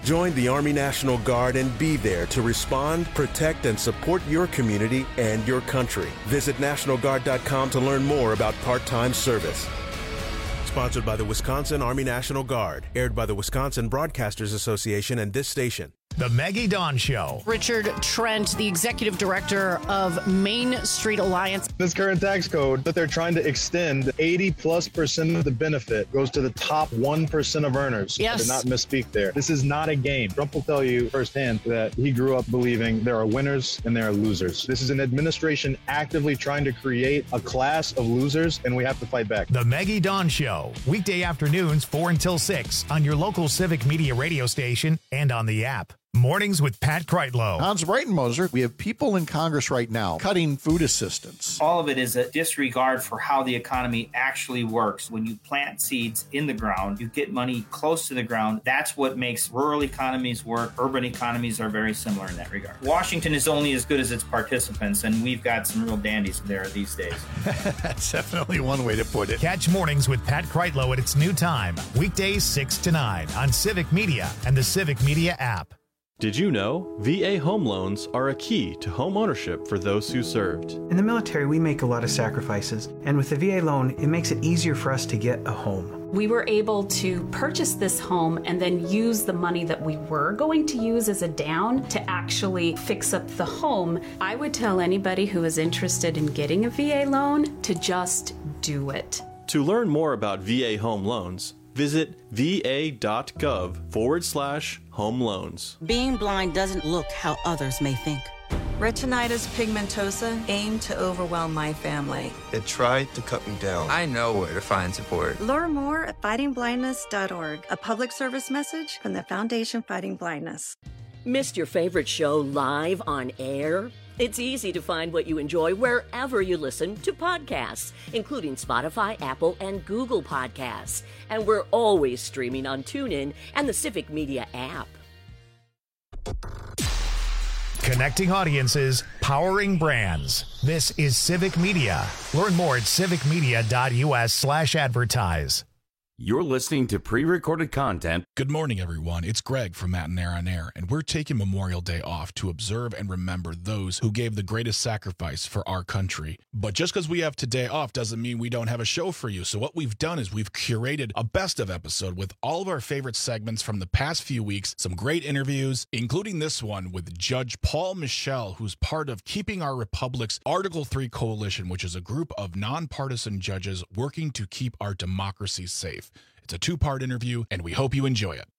Join the Army National Guard and be there to respond, protect, and support your community and your country. Visit National Guard dot com to learn more about part-time service. Sponsored by the Wisconsin Army National Guard. Aired by the Wisconsin Broadcasters Association and this station. The Maggie Dawn Show. Richard Trent, the executive director of Main Street Alliance. This current tax code that they're trying to extend, eighty plus percent of the benefit goes to the top one percent of earners. Yes. I did not misspeak there. This is not a game. Trump will tell you firsthand that he grew up believing there are winners and there are losers. This is an administration actively trying to create a class of losers, and we have to fight back. The Maggie Dawn Show. Weekday afternoons, four until six on your local Civic Media radio station and on the app. Mornings with Pat Kreitlow. Hans Breitenmoser, we have people in Congress right now cutting food assistance. All of it is a disregard for how the economy actually works. When you plant seeds in the ground, you get money close to the ground. That's what makes rural economies work. Urban economies are very similar in that regard. Washington is only as good as its participants, and we've got some real dandies there these days. That's definitely one way to put it. Catch Mornings with Pat Kreitlow at its new time, weekdays six to nine on Civic Media and the Civic Media app. Did you know V A home loans are a key to home ownership for those who served? In the military, we make a lot of sacrifices, and with the V A loan, it makes it easier for us to get a home. We were able to purchase this home and then use the money that we were going to use as a down to actually fix up the home. I would tell anybody who is interested in getting a V A loan to just do it. To learn more about V A home loans, visit va.gov forward slash home loans. Being blind doesn't look how others may think. Retinitis pigmentosa aimed to overwhelm my family. It tried to cut me down. I know where to find support. Learn more at fighting blindness dot org, a public service message from the Foundation Fighting Blindness. Missed your favorite show live on air? It's easy to find what you enjoy wherever you listen to podcasts, including Spotify, Apple, and Google Podcasts. And we're always streaming on TuneIn and the Civic Media app. Connecting audiences, powering brands. This is Civic Media. Learn more at civicmedia.us slash advertise. You're listening to pre-recorded content. Good morning, everyone. It's Greg from Matt and Air on Air, and we're taking Memorial Day off to observe and remember those who gave the greatest sacrifice for our country. But just because we have today off doesn't mean we don't have a show for you. So what we've done is we've curated a best of episode with all of our favorite segments from the past few weeks, some great interviews, including this one with Judge Paul Michel, who's part of Keeping Our Republic's Article three Coalition, which is a group of nonpartisan judges working to keep our democracy safe. It's a two-part interview, and we hope you enjoy it.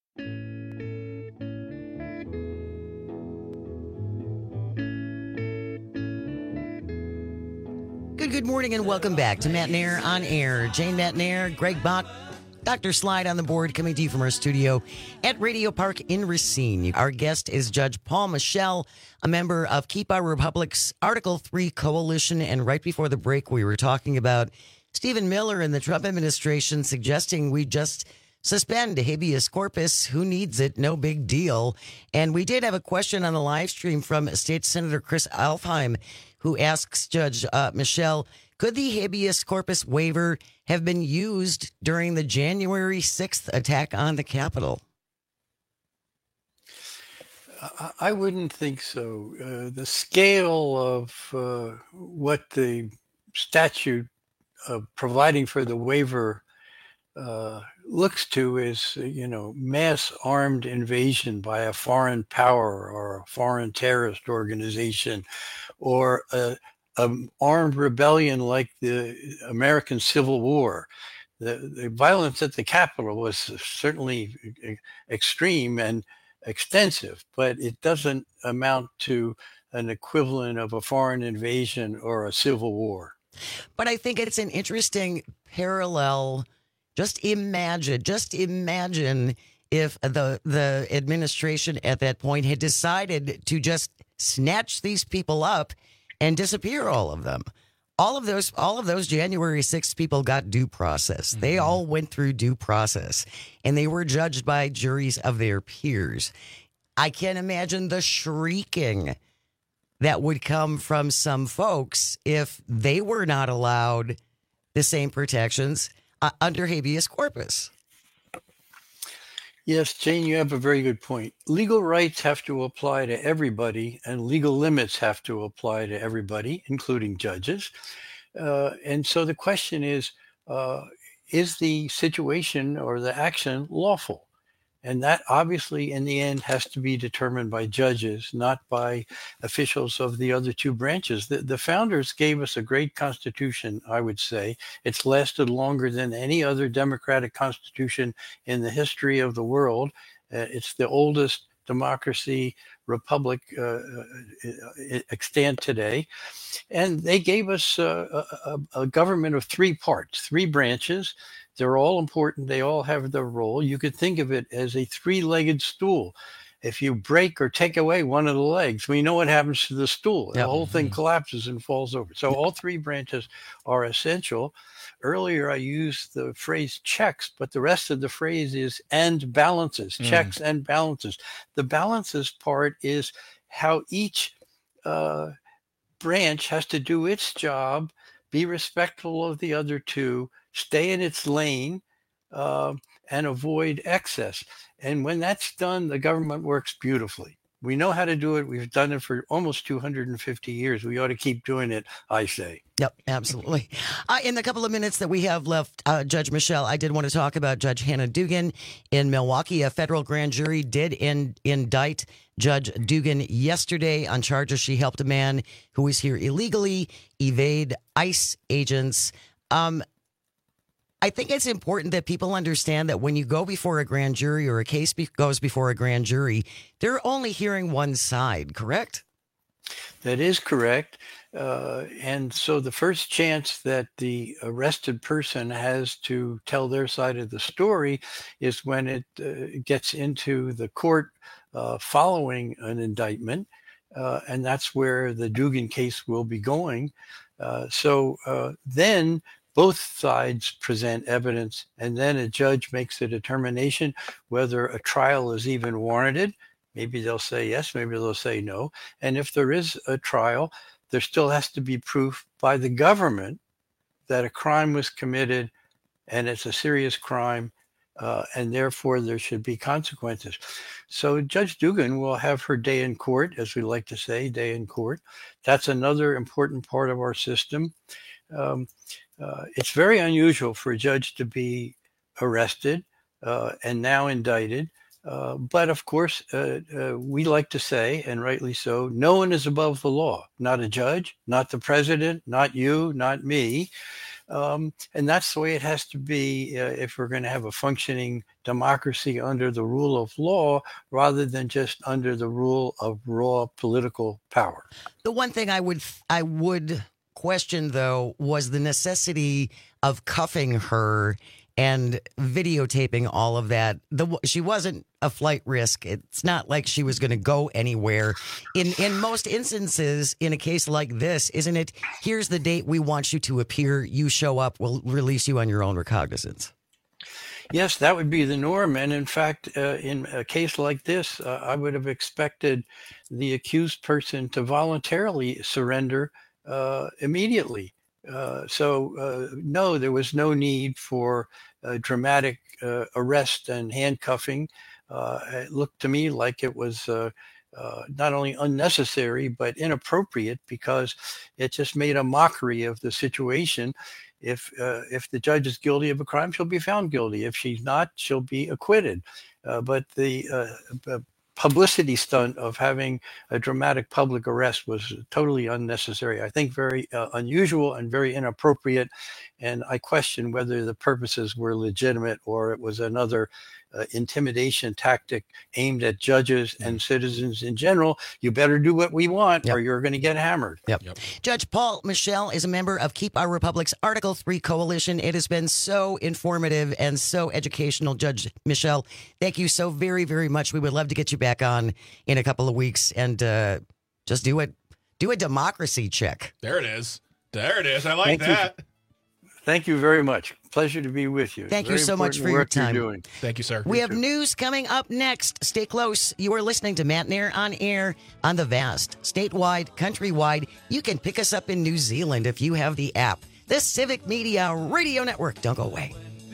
Good, good morning, and welcome back to Matt and Air on Air. Jane Matt and Air, Greg Bach, Doctor Slide on the board, coming to you from our studio at Radio Park in Racine. Our guest is Judge Paul Michel, a member of Keep Our Republic's Article three Coalition. And right before the break, we were talking about Stephen Miller and the Trump administration suggesting we just suspend habeas corpus. Who needs it? No big deal. And we did have a question on the live stream from State Senator Chris Alfheim, who asks Judge uh, Michel, could the habeas corpus waiver have been used during the January sixth attack on the Capitol? I wouldn't think so. Uh, the scale of uh, what the statute Uh, providing for the waiver uh, looks to is, you know, mass armed invasion by a foreign power or a foreign terrorist organization, or a, a armed rebellion like the American Civil War. The, the violence at the Capitol was certainly extreme and extensive, but it doesn't amount to an equivalent of a foreign invasion or a civil war. But I think it's an interesting parallel. Just imagine, just imagine if the the administration at that point had decided to just snatch these people up and disappear all of them. All of those, all of those January sixth people got due process. Mm-hmm. They all went through due process, and they were judged by juries of their peers. I can't imagine the shrieking that would come from some folks if they were not allowed the same protections uh, under habeas corpus. Yes, Jane, you have a very good point. Legal rights have to apply to everybody, and legal limits have to apply to everybody, including judges. Uh, and so the question is, uh, is the situation or the action lawful? And that obviously in the end has to be determined by judges, not by officials of the other two branches. The, the founders gave us a great constitution, I would say. It's lasted longer than any other democratic constitution in the history of the world. Uh, it's the oldest democracy republic uh, extant today. And they gave us uh, a, a government of three parts, three branches. They're all important. They all have their role. You could think of it as a three-legged stool. If you break or take away one of the legs, we know what happens to the stool. Yep. The whole thing collapses and falls over. So all three branches are essential. Earlier, I used the phrase checks, but the rest of the phrase is and balances, mm. checks and balances. The balances part is how each uh, branch has to do its job, be respectful of the other two, stay in its lane, uh, and avoid excess. And when that's done, the government works beautifully. We know how to do it. We've done it for almost two hundred fifty years. We ought to keep doing it, I say. Yep, absolutely. Uh, in the couple of minutes that we have left, uh, Judge Michelle, I did want to talk about Judge Hannah Dugan in Milwaukee. A federal grand jury did in, indict Judge Dugan yesterday on charges she helped a man who was here illegally evade ICE agents. Um, I think it's important that people understand that when you go before a grand jury or a case be- goes before a grand jury, they're only hearing one side, correct? That is correct. Uh, and so the first chance that the arrested person has to tell their side of the story is when it uh, gets into the court uh, following an indictment. Uh, and that's where the Dugan case will be going. Uh, so uh, then both sides present evidence, and then a judge makes a determination whether a trial is even warranted. Maybe they'll say yes, maybe they'll say no. And if there is a trial, there still has to be proof by the government that a crime was committed and it's a serious crime, uh, and therefore there should be consequences. So Judge Dugan will have her day in court, as we like to say, day in court. That's another important part of our system. Um, Uh, it's very unusual for a judge to be arrested uh, and now indicted. Uh, but of course, uh, uh, we like to say, and rightly so, no one is above the law. Not a judge, not the president, not you, not me. Um, and that's the way it has to be uh, if we're going to have a functioning democracy under the rule of law rather than just under the rule of raw political power. The one thing I would I would... question, though, was the necessity of cuffing her and videotaping all of that. The, she wasn't a flight risk. It's not like she was going to go anywhere. In in most instances, in a case like this, isn't it, here's the date we want you to appear, you show up, we'll release you on your own recognizance? Yes, that would be the norm. And in fact, uh, in a case like this, uh, I would have expected the accused person to voluntarily surrender Uh, immediately. Uh, so uh, no, there was no need for uh, dramatic uh, arrest and handcuffing. Uh, it looked to me like it was uh, uh, not only unnecessary, but inappropriate because it just made a mockery of the situation. If, uh, if the judge is guilty of a crime, she'll be found guilty. If she's not, she'll be acquitted. Uh, but the uh, publicity stunt of having a dramatic public arrest was totally unnecessary. I think very uh, unusual and very inappropriate. And I question whether the purposes were legitimate or it was another uh, intimidation tactic aimed at judges and citizens in general. You better do what we want yep. or you're going to get hammered. Yep. Yep. Judge Paul Michel is a member of Keep Our Republic's Article three Coalition. It has been so informative and so educational. Judge Michel, thank you so very, very much. We would love to get you back on in a couple of weeks and uh, just do it. Do a democracy check. There it is. There it is. I like Thank that. You. Thank you very much. Pleasure to be with you. Thank Very you so much for your time. Doing. Thank you, sir. We you have too. news coming up next. Stay close. You are listening to Matt Nair on air on the vast, statewide, countrywide. You can pick us up in New Zealand if you have the app. The Civic Media Radio Network. Don't go away.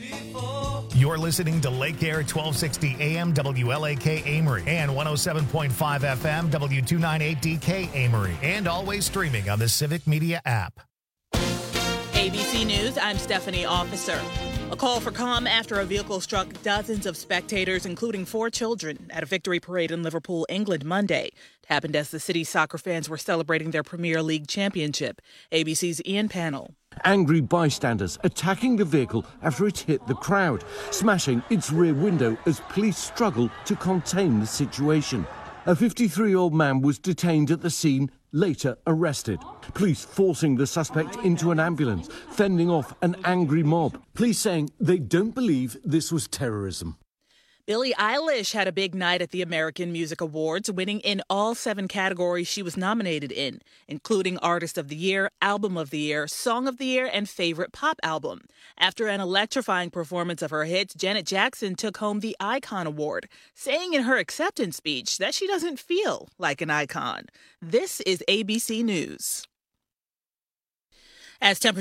You're listening to Lake Air twelve sixty A M W L A K Amory and one oh seven point five F M W two ninety-eight D K Amory, and always streaming on the Civic Media app. A B C News, I'm Stephanie Officer. A call for calm after a vehicle struck dozens of spectators, including four children, at a victory parade in Liverpool, England, Monday. It happened as the city's soccer fans were celebrating their Premier League championship. A B C's Ian Pannell. Angry bystanders attacking the vehicle after it hit the crowd, smashing its rear window as police struggle to contain the situation. A fifty-three-year-old man was detained at the scene, later arrested. Police forcing the suspect into an ambulance, fending off an angry mob. Police saying they don't believe this was terrorism. Billie Eilish had a big night at the American Music Awards, winning in all seven categories she was nominated in, including Artist of the Year, Album of the Year, Song of the Year, and Favorite Pop Album. After an electrifying performance of her hits, Janet Jackson took home the Icon Award, saying in her acceptance speech that she doesn't feel like an icon. This is A B C News. As temperatures